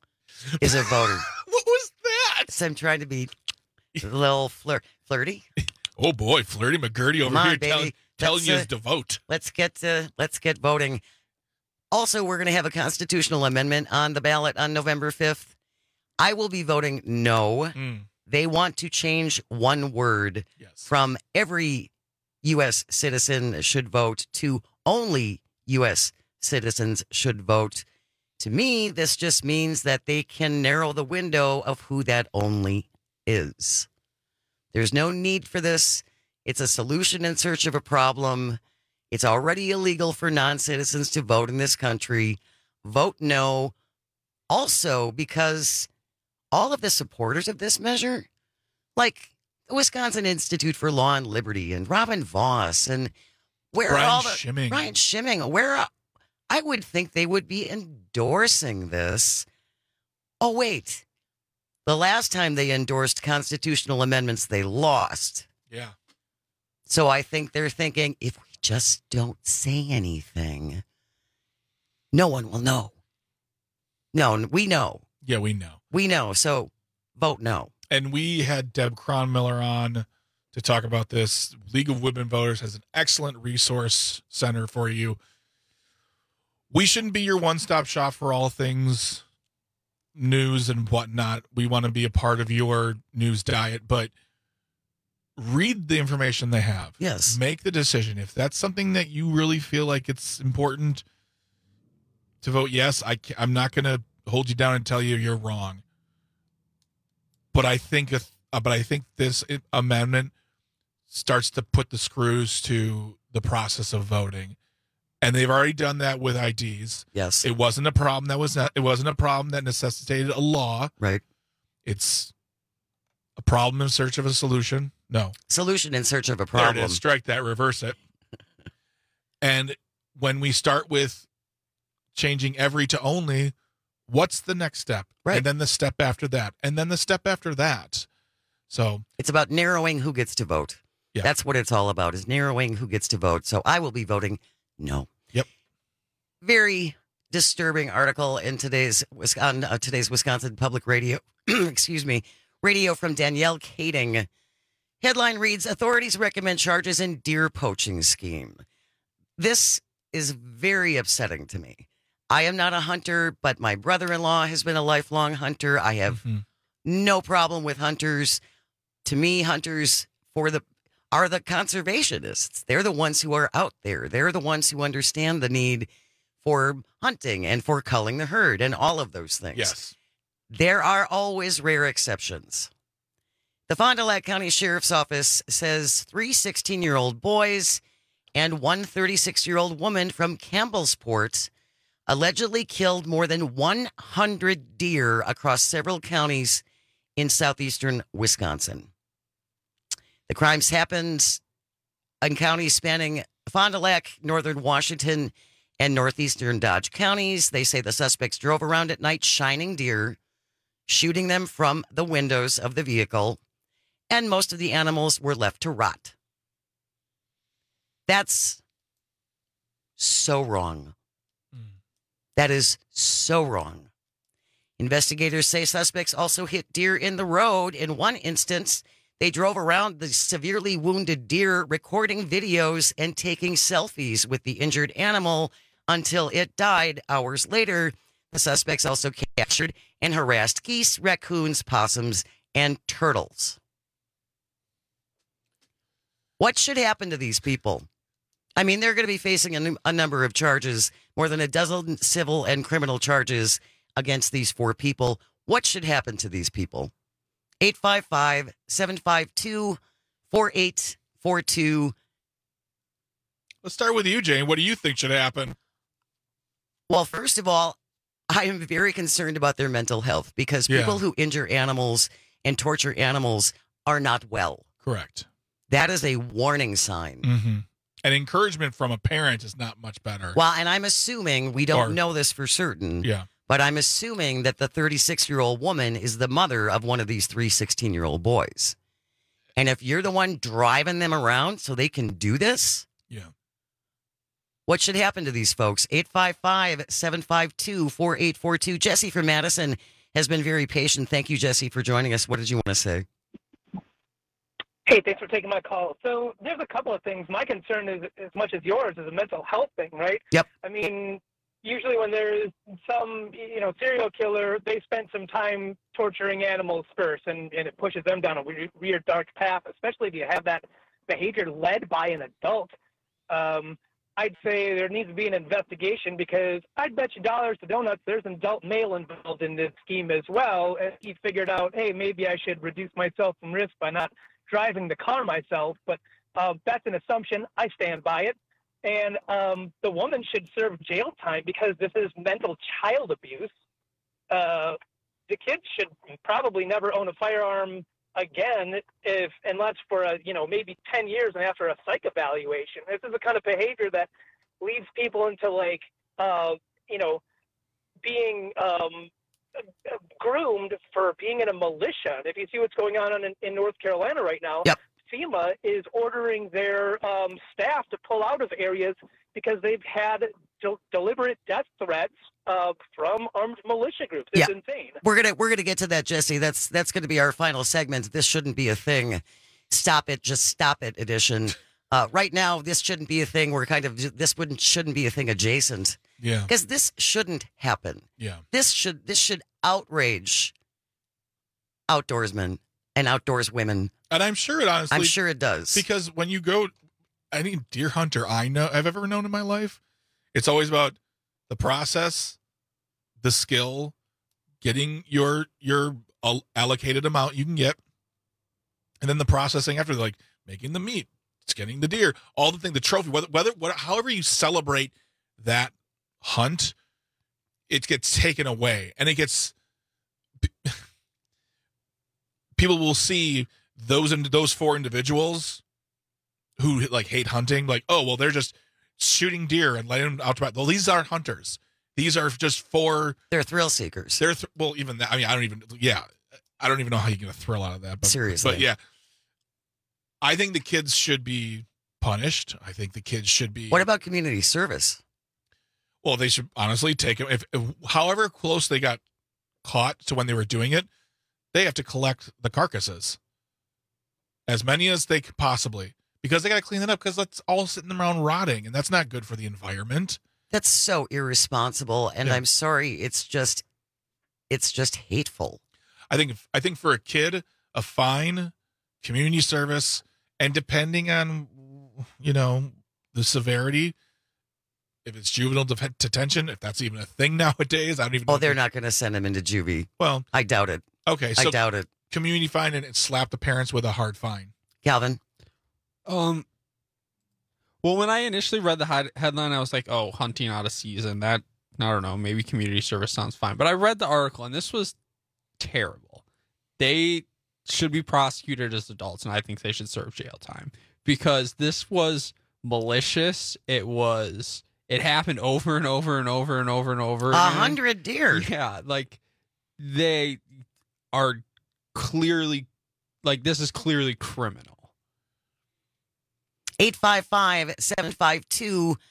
is a voter.
What was that?
So I'm trying to be a little flirty.
Oh boy, Flirty McGurty over here telling you to vote.
Let's get voting. Also, we're going to have a constitutional amendment on the ballot on November 5th. I will be voting no. They want to change one word from every U.S. citizen should vote to only U.S. citizens should vote. To me, this just means that they can narrow the window of who that only is. There's no need for this. It's a solution in search of a problem. It's already illegal for non-citizens to vote in this country. Vote no. Also, because all of the supporters of this measure, like the Wisconsin Institute for Law and Liberty and Robin Voss and Brian Schimming, where I would think they would be endorsing this. Oh, wait. The last time they endorsed constitutional amendments, they lost.
Yeah.
So I think they're thinking, if we just don't say anything, no one will know. No, we know.
Yeah, we know.
We know. So vote no.
And we had Deb Cronmiller on to talk about this. League of Women Voters has an excellent resource center for you. We shouldn't be your one-stop shop for all things news and whatnot. We want to be a part of your news diet, but read the information they have.
Yes.
Make the decision. If that's something that you really feel like it's important to vote yes, I'm not going to hold you down and tell you you're wrong. But I think this amendment starts to put the screws to the process of voting. And they've already done that with IDs.
Yes.
It wasn't a problem that necessitated a law.
Right.
It's a problem in search of a solution. No.
Solution in search of a problem.
There it is. Strike that, reverse it. And when we start with changing every to only, what's the next step?
Right.
And then the step after that. And then the step after that. So
it's about narrowing who gets to vote.
Yeah.
That's what it's all about, is narrowing who gets to vote. So I will be voting no.
Yep.
Very disturbing article in today's Wisconsin Public Radio. Excuse me. Radio from Danielle Kading. Headline reads, authorities recommend charges in deer poaching scheme. This is very upsetting to me. I am not a hunter, but my brother-in-law has been a lifelong hunter. I have no problem with hunters. To me, hunters are the conservationists. They're the ones who are out there. They're the ones who understand the need for hunting and for culling the herd and all of those things.
Yes.
There are always rare exceptions. The Fond du Lac County Sheriff's Office says 3 16-year-old boys and one 36-year-old woman from Campbellsport allegedly killed more than 100 deer across several counties in southeastern Wisconsin. The crimes happened in counties spanning Fond du Lac, northern Washington, and northeastern Dodge counties. They say the suspects drove around at night shining deer, shooting them from the windows of the vehicle, and most of the animals were left to rot. That's so wrong. That is so wrong. Investigators say suspects also hit deer in the road. In one instance, they drove around the severely wounded deer, recording videos and taking selfies with the injured animal until it died hours later. The suspects also captured and harassed geese, raccoons, possums, and turtles. What should happen to these people? I mean, they're going to be facing a number of charges, more than a dozen civil and criminal charges against these 4 people. What should happen to these people? 855-752-4842.
Let's start with you, Jane. What do you think should happen?
Well, first of all, I am very concerned about their mental health because people who injure animals and torture animals are not well.
Correct.
That is a warning sign.
Mm-hmm. And encouragement from a parent is not much better.
Well, and I'm assuming, we don't know this for certain, but I'm assuming that the 36-year-old woman is the mother of one of these 3 16-year-old boys. And if you're the one driving them around so they can do this, what should happen to these folks? 855-752-4842. Jesse from Madison has been very patient. Thank you, Jesse, for joining us. What did you want to say?
Hey, thanks for taking my call. So there's a couple of things. My concern is as much as yours is a mental health thing, right?
Yep.
I mean, usually when there's some, serial killer, they spend some time torturing animals first, and it pushes them down a weird dark path, especially if you have that behavior led by an adult. I'd say there needs to be an investigation because I'd bet you dollars to donuts there's an adult male involved in this scheme as well. And he figured out, hey, maybe I should reduce myself from risk by not driving the car myself. But that's an assumption. I stand by it. And the woman should serve jail time because this is mental child abuse. The kids should probably never own a firearm again, unless for maybe 10 years and after a psych evaluation. This is the kind of behavior that leads people into being groomed for being in a militia. And if you see what's going on in North Carolina right now, FEMA is ordering their staff to pull out of areas because they've had deliberate death threats from armed militia groups. It's insane.
We're gonna get to that, Jesse. That's going to be our final segment. This shouldn't be a thing. Stop it, just stop it edition. Right now, this shouldn't be a thing. Shouldn't be a thing adjacent.
Yeah.
Because this shouldn't happen.
Yeah.
This should outrage outdoorsmen and outdoors women.
And I'm sure it honestly.
I'm sure it does.
Because when you go, any deer hunter I've ever known in my life, it's always about the process, the skill, getting your allocated amount you can get, and then the processing after, like making the meat, skinning the deer, all the thing, the trophy, however you celebrate that hunt, it gets taken away, and it gets. People will see those 4 individuals who hate hunting, they're just shooting deer and letting them out to. Well, these aren't hunters. These are just 4.
They're thrill seekers.
Even that. I mean, I don't even know how you get a thrill out of that. But,
seriously.
But yeah, I think the kids should be punished. I think the kids should be.
What about community service?
Well, they should honestly take them. If however close they got caught to when they were doing it, they have to collect the carcasses, as many as they could possibly, because they got to clean it up because that's all sitting around rotting, and that's not good for the environment.
That's so irresponsible, and I'm sorry, it's just hateful.
I think for a kid, a fine, community service, and depending on the severity, if it's juvenile detention, if that's even a thing nowadays. I don't even know.
Oh, they're not going to send him into juvie.
Well,
I doubt it.
Okay, so
I doubt it.
Community fine and slap the parents with a hard fine.
Calvin?
Well, when I initially read the headline, I was like, oh, hunting out of season. That, I don't know, maybe community service sounds fine. But I read the article, and this was terrible. They should be prosecuted as adults, and I think they should serve jail time. Because this was malicious. It happened over and over and over and over and over.
100 deer.
Yeah, like they are clearly, like this is clearly criminal.
855-752-4842,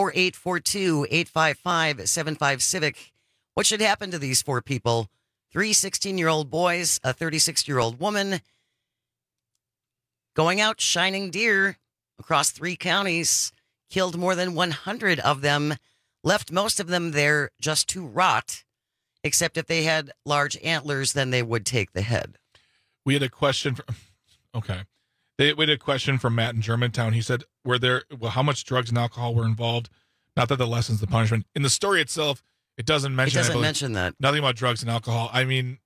855-75-CIVIC. What should happen to these four people? 3 16-year-old boys, a 36-year-old woman, going out shining deer across 3 counties, killed more than 100 of them, left most of them there just to rot, except if they had large antlers, then they would take the head.
We had a question we had a question from Matt in Germantown. He said, how much drugs and alcohol were involved? Not that the lessons, the punishment. In the story itself, it doesn't mention
that.
Nothing about drugs and alcohol. I mean,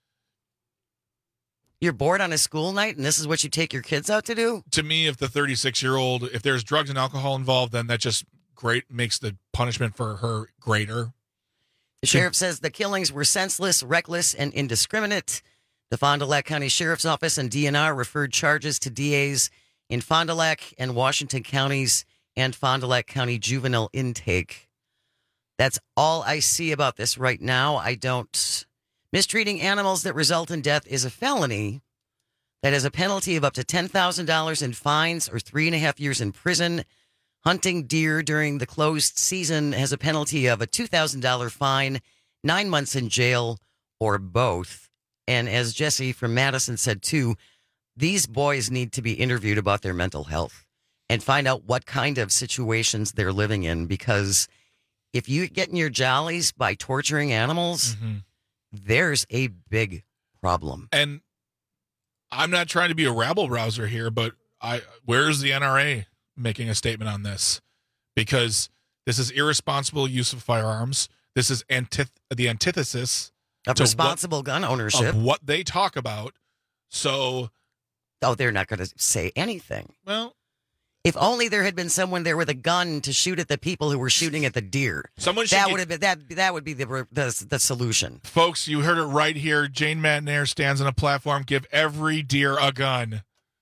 you're bored on a school night and this is what you take your kids out to do?
To me, if the 36-year-old, if there's drugs and alcohol involved, then that just makes the punishment for her greater.
The sheriff says the killings were senseless, reckless, and indiscriminate. The Fond du Lac County Sheriff's Office and DNR referred charges to DAs in Fond du Lac and Washington counties and Fond du Lac County juvenile intake. That's all I see about this right now. Mistreating animals that result in death is a felony that has a penalty of up to $10,000 in fines or 3.5 years in prison. Hunting deer during the closed season has a penalty of a $2,000 fine, 9 months in jail, or both. And as Jesse from Madison said, too, these boys need to be interviewed about their mental health and find out what kind of situations they're living in. Because if you get in your jollies by torturing animals, there's a big problem.
And I'm not trying to be a rabble-rouser here, but where's the NRA making a statement on this? Because this is irresponsible use of firearms. This is the antithesis
of responsible gun ownership.
Of what they talk about. So,
they're not going to say anything.
Well,
if only there had been someone there with a gun to shoot at the people who were shooting at the deer. That would be the solution.
Folks, you heard it right here. Jane Matnair stands on a platform. Give every deer a gun.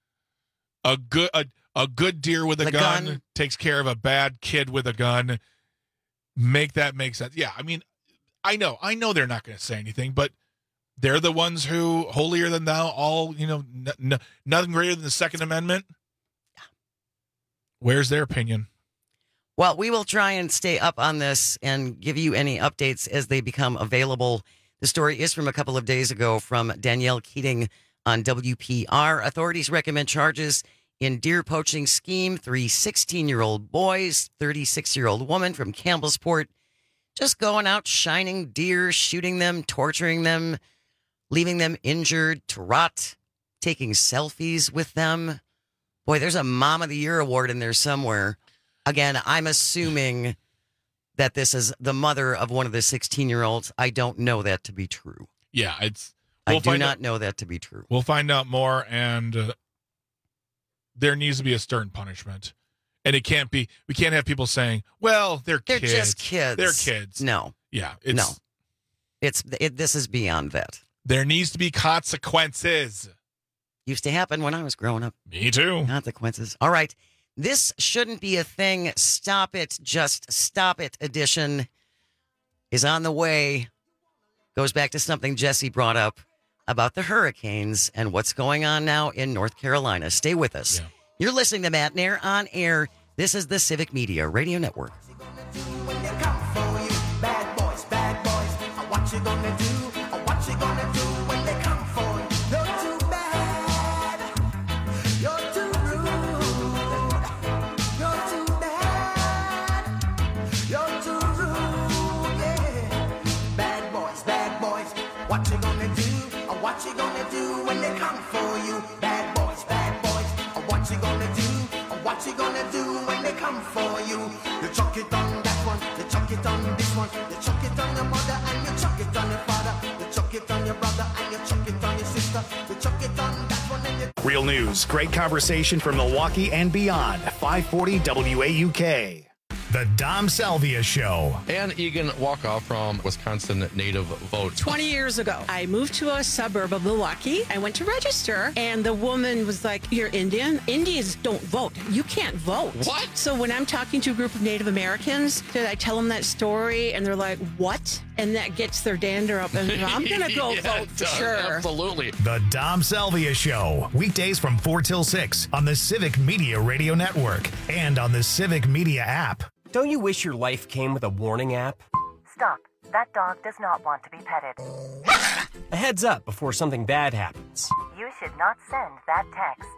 A good deer with a gun takes care of a bad kid with a gun. Make that make sense. Yeah, I mean, I know they're not going to say anything, but they're the ones who, holier than thou, all, nothing greater than the Second Amendment. Where's their opinion?
Well, we will try and stay up on this and give you any updates as they become available. The story is from a couple of days ago from Danielle Keating on WPR. Authorities recommend charges in deer poaching scheme. 3 16-year-old boys, 36-year-old woman from Campbellsport, just going out shining deer, shooting them, torturing them, leaving them injured to rot, taking selfies with them. Boy, there's a Mom of the Year award in there somewhere. Again, I'm assuming that this is the mother of one of the 16-year-olds. I don't know that to be true.
Yeah,
I do not know that to be true.
We'll find out more, and there needs to be a stern punishment. And we can't have people saying, well, they're kids.
They're just kids.
They're kids.
No.
Yeah.
This is beyond that.
There needs to be consequences.
Used to happen when I was growing up.
Me too.
Consequences. All right. This shouldn't be a thing. Stop it. Just stop it edition is on the way. Goes back to something Jesse brought up about the hurricanes and what's going on now in North Carolina. Stay with us. Yeah. You're listening to Matt Nair on air. This is the Civic Media Radio Network.
What you gonna do? What you gonna do when they come for you? Bad boys, what you gonna do? What you gonna do when they come for you? You chuck it on that chuck it on this one. You chuck it on your mother and you chuck it on your father. You chuck it on your brother and you chuck it on your sister. You chuck it on that one and you...
Real news, great conversation from Milwaukee and beyond. 540 WAUK. The Dom Salvia Show.
Ann Egan Walkoff from Wisconsin Native Vote.
20 years ago, I moved to a suburb of Milwaukee. I went to register, and the woman was like, "You're Indian? Indians don't vote. You can't vote."
What?
So when I'm talking to a group of Native Americans, I tell them that story, and they're like, "What?" And that gets their dander up, and I'm going to go vote for sure.
Absolutely.
The Dom Salvia Show. Weekdays from 4 till 6 on the Civic Media Radio Network and on the Civic Media app.
Don't you wish your life came with a warning app?
Stop. That dog does not want to be petted.
A heads up before something bad happens.
You should not send that text.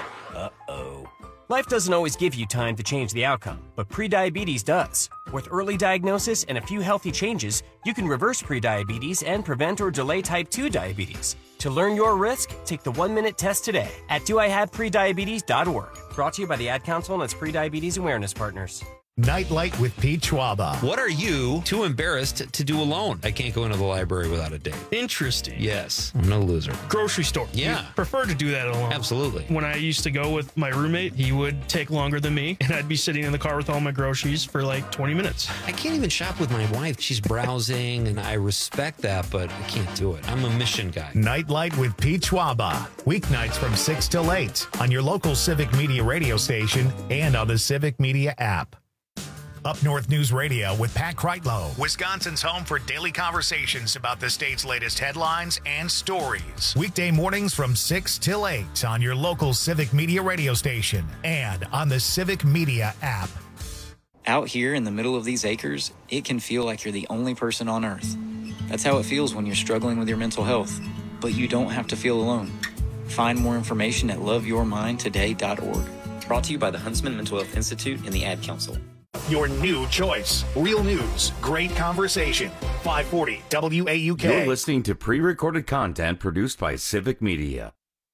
Uh-oh. Life doesn't always give you time to change the outcome, but prediabetes does. With early diagnosis and a few healthy changes, you can reverse prediabetes and prevent or delay type 2 diabetes. To learn your risk, take the 1-minute test today at doihaveprediabetes.org. Brought to you by the Ad Council and its Prediabetes Awareness Partners.
Nightlight with Pete Schwaba.
What are you too embarrassed to do alone? I can't go into the library without a date.
Interesting.
Yes, I'm no loser.
Grocery store.
Yeah.
We prefer to do that alone.
Absolutely.
When I used to go with my roommate, he would take longer than me, and I'd be sitting in the car with all my groceries for like 20 minutes.
I can't even shop with my wife. She's browsing, and I respect that, but I can't do it. I'm a mission guy.
Nightlight with Pete Schwaba. Weeknights from 6 till 8 on your local Civic Media radio station and on the Civic Media app. Up North News Radio with Pat Kreitlow, Wisconsin's home for daily conversations about the state's latest headlines and stories. Weekday mornings from 6 till 8 on your local Civic Media radio station and on the Civic Media app.
Out here in the middle of these acres, it can feel like you're the only person on earth. That's how it feels when you're struggling with your mental health. But you don't have to feel alone. Find more information at loveyourmindtoday.org. Brought to you by the Huntsman Mental Health Institute and the Ad Council.
Your new choice. Real news. Great conversation. 540 WAUK.
You're listening to pre-recorded content produced by Civic Media.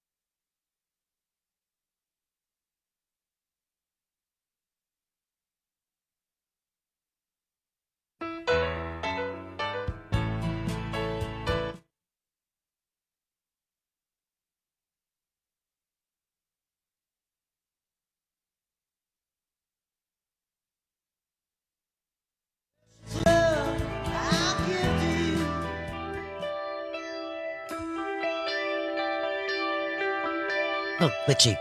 Oh, glitchy.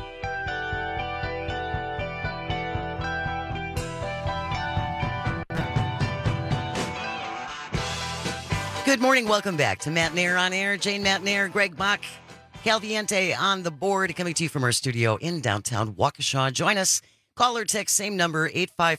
Good morning. Welcome back to Matt Nair on Air. Jane Matt Nair, Greg Bach, Calviente on the board, coming to you from our studio in downtown Waukesha. Join us. Call or text, same number,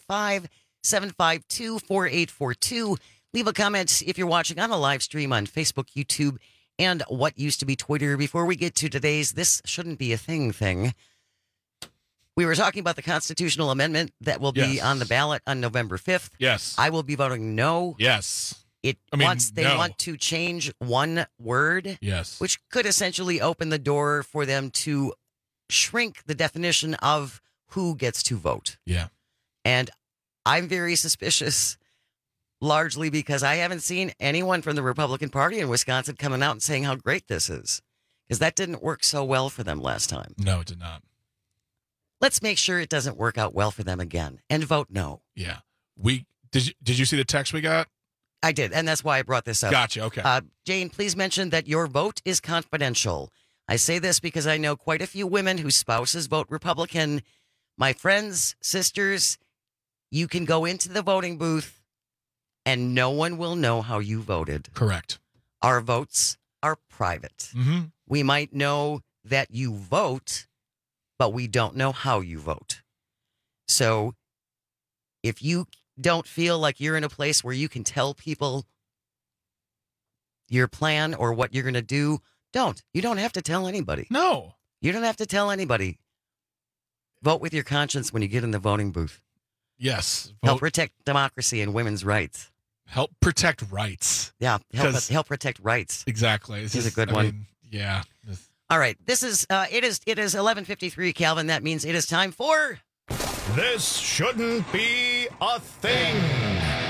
855-752-4842. Leave a comment if you're watching on a live stream on Facebook, YouTube, and what used to be Twitter. Before we get to today's This Shouldn't Be a thing, we were talking about the constitutional amendment that will be on the ballot on November 5th.
Yes.
I will be voting no.
Yes.
They want to change one word.
Yes.
Which could essentially open the door for them to shrink the definition of who gets to vote.
Yeah.
And I'm very suspicious, largely because I haven't seen anyone from the Republican Party in Wisconsin coming out and saying how great this is. Because that didn't work so well for them last time.
No, it did not.
Let's make sure it doesn't work out well for them again and vote no.
Yeah. Did you see the text we got?
I did, and that's why I brought this up.
Gotcha, okay.
Jane, please mention that your vote is confidential. I say this because I know quite a few women whose spouses vote Republican. My friends, sisters, you can go into the voting booth and no one will know how you voted.
Correct.
Our votes are private.
Mm-hmm.
We might know that you vote, but we don't know how you vote. So if you don't feel like you're in a place where you can tell people your plan or what you're going to do, don't. You don't have to tell anybody.
No.
You don't have to tell anybody. Vote with your conscience when you get in the voting booth.
Yes.
Help protect democracy and women's rights.
Help protect rights.
Yeah, help protect rights.
Exactly.
This is a good one.
Yeah.
All right. This is it is 11:53, Calvin. That means it is time for
This Shouldn't Be a Thing.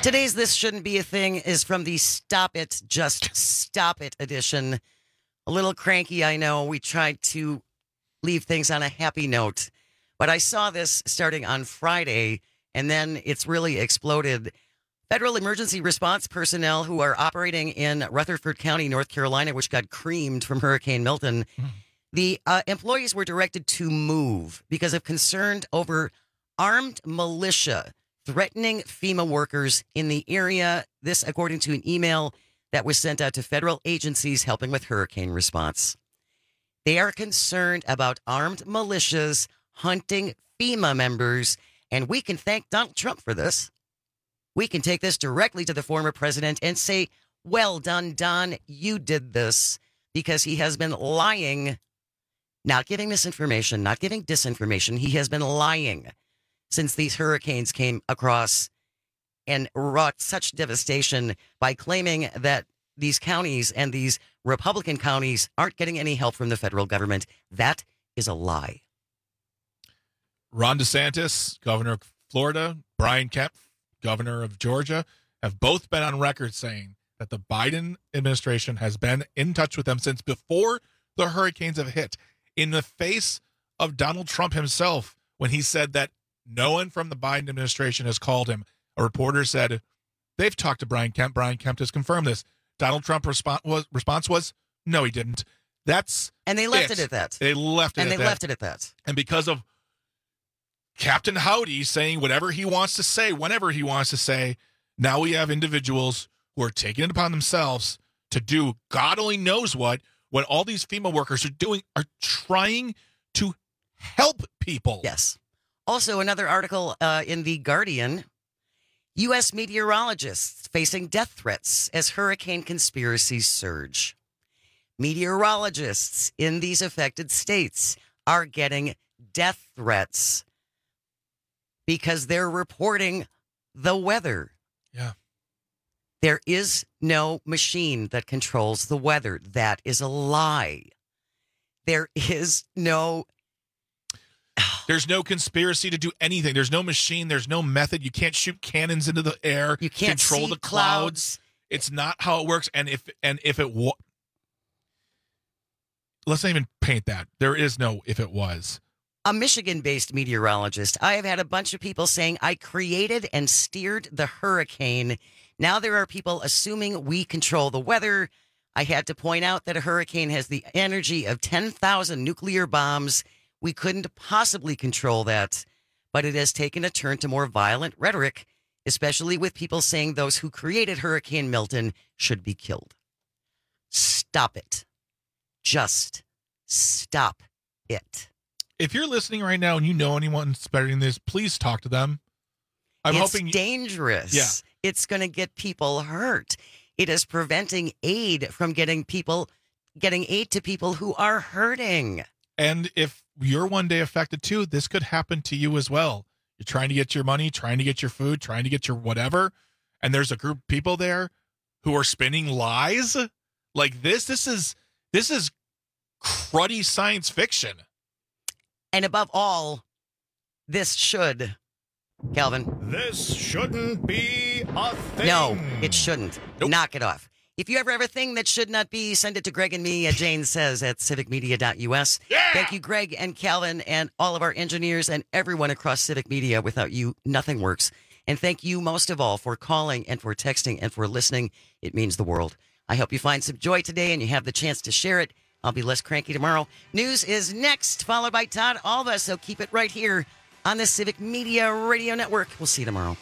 Today's This Shouldn't Be a Thing is from the Stop It, Just Stop It edition. A little cranky, I know. We tried to leave things on a happy note. But I saw this starting on Friday, and then it's really exploded. Federal emergency response personnel who are operating in Rutherford County, North Carolina, which got creamed from Hurricane Milton, the employees were directed to move because of concern over armed militia threatening FEMA workers in the area. This, according to an email that was sent out to federal agencies helping with hurricane response. They are concerned about armed militias hunting FEMA members, and we can thank Donald Trump for this. We can take this directly to the former president and say, well done, Don, you did this, because he has been lying, not giving misinformation, not giving disinformation. He has been lying since these hurricanes came across and wrought such devastation by claiming that these counties and these Republican counties aren't getting any help from the federal government. That is a lie.
Ron DeSantis, governor of Florida, Brian Kemp, governor of Georgia, have both been on record saying that the Biden administration has been in touch with them since before the hurricanes have hit, in the face of Donald Trump himself, when he said that no one from the Biden administration has called him. A reporter said, they've talked to Brian Kemp. Brian Kemp has confirmed this. Donald Trump's response was, no, he didn't.
And they left it at that.
They left it
at that.
And because of Captain Howdy saying whatever he wants to say, whenever he wants to say, now we have individuals who are taking it upon themselves to do God only knows what, when all these FEMA workers are trying to help people.
Yes. Also, another article in The Guardian, U.S. meteorologists facing death threats as hurricane conspiracies surge. Meteorologists in these affected states are getting death threats because they're reporting the weather.
Yeah.
There is no machine that controls the weather. That is a lie. There's no
conspiracy to do anything. There's no machine. There's no method. You can't shoot cannons into the air.
You can't
control
see
the clouds. It's not how it works. And if it let's not even paint that. There is no if it was.
A Michigan-based meteorologist. I have had a bunch of people saying I created and steered the hurricane. Now there are people assuming we control the weather. I had to point out that a hurricane has the energy of 10,000 nuclear bombs. We couldn't possibly control that, but it has taken a turn to more violent rhetoric, especially with people saying those who created Hurricane Milton should be killed. Stop it. Just stop it.
If you're listening right now and you know anyone spreading this, please talk to them.
It's dangerous.
Yeah.
It's going to get people hurt. It is preventing aid from getting aid to people who are hurting.
And if you're one day affected too, this could happen to you as well. You're trying to get your money, trying to get your food, trying to get your whatever, and there's a group of people there who are spinning lies like this. This is cruddy science fiction.
And above all, this should, Calvin.
This shouldn't be a thing.
No, it shouldn't. Nope. Knock it off. If you ever have a thing that should not be, send it to Greg and me at Jane Says at civicmedia.us.
Yeah!
Thank you, Greg and Calvin and all of our engineers and everyone across Civic Media. Without you, nothing works. And thank you most of all for calling and for texting and for listening. It means the world. I hope you find some joy today and you have the chance to share it. I'll be less cranky tomorrow. News is next, followed by Todd Alva. So keep it right here on the Civic Media Radio Network. We'll see you tomorrow.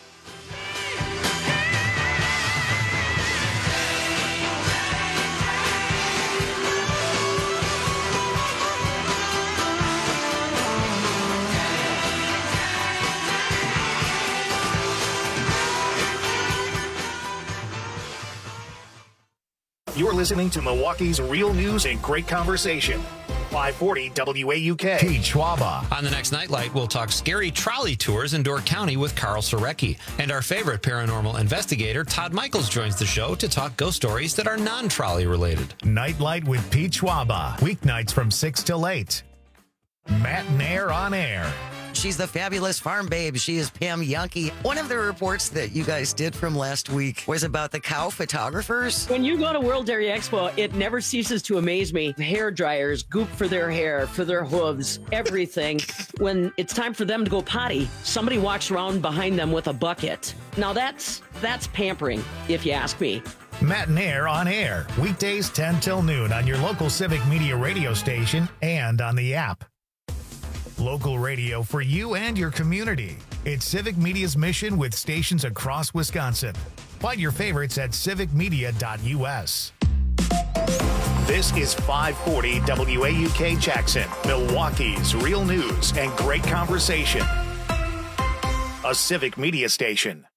You're listening to Milwaukee's real news and great conversation. 540 WAUK. Pete Schwaba.
On the next Nightlight, we'll talk scary trolley tours in Door County with Carl Sorecki. And our favorite paranormal investigator, Todd Michaels, joins the show to talk ghost stories that are non-trolley related.
Nightlight with Pete Schwaba. Weeknights from 6 till 8. Matt and Air on Air.
She's the fabulous farm babe. She is Pam Yankee. One of the reports that you guys did from last week was about the cow photographers.
When you go to World Dairy Expo, it never ceases to amaze me. Hair dryers, goop for their hair, for their hooves, everything. When it's time for them to go potty, somebody walks around behind them with a bucket. Now that's pampering, if you ask me.
Matt and Air on air, weekdays 10 till noon on your local Civic Media radio station and on the app. Local radio for you and your community. It's Civic Media's mission with stations across Wisconsin. Find your favorites at civicmedia.us. This is 540 WAUK Jackson, Milwaukee's real news and great conversation. A Civic Media station.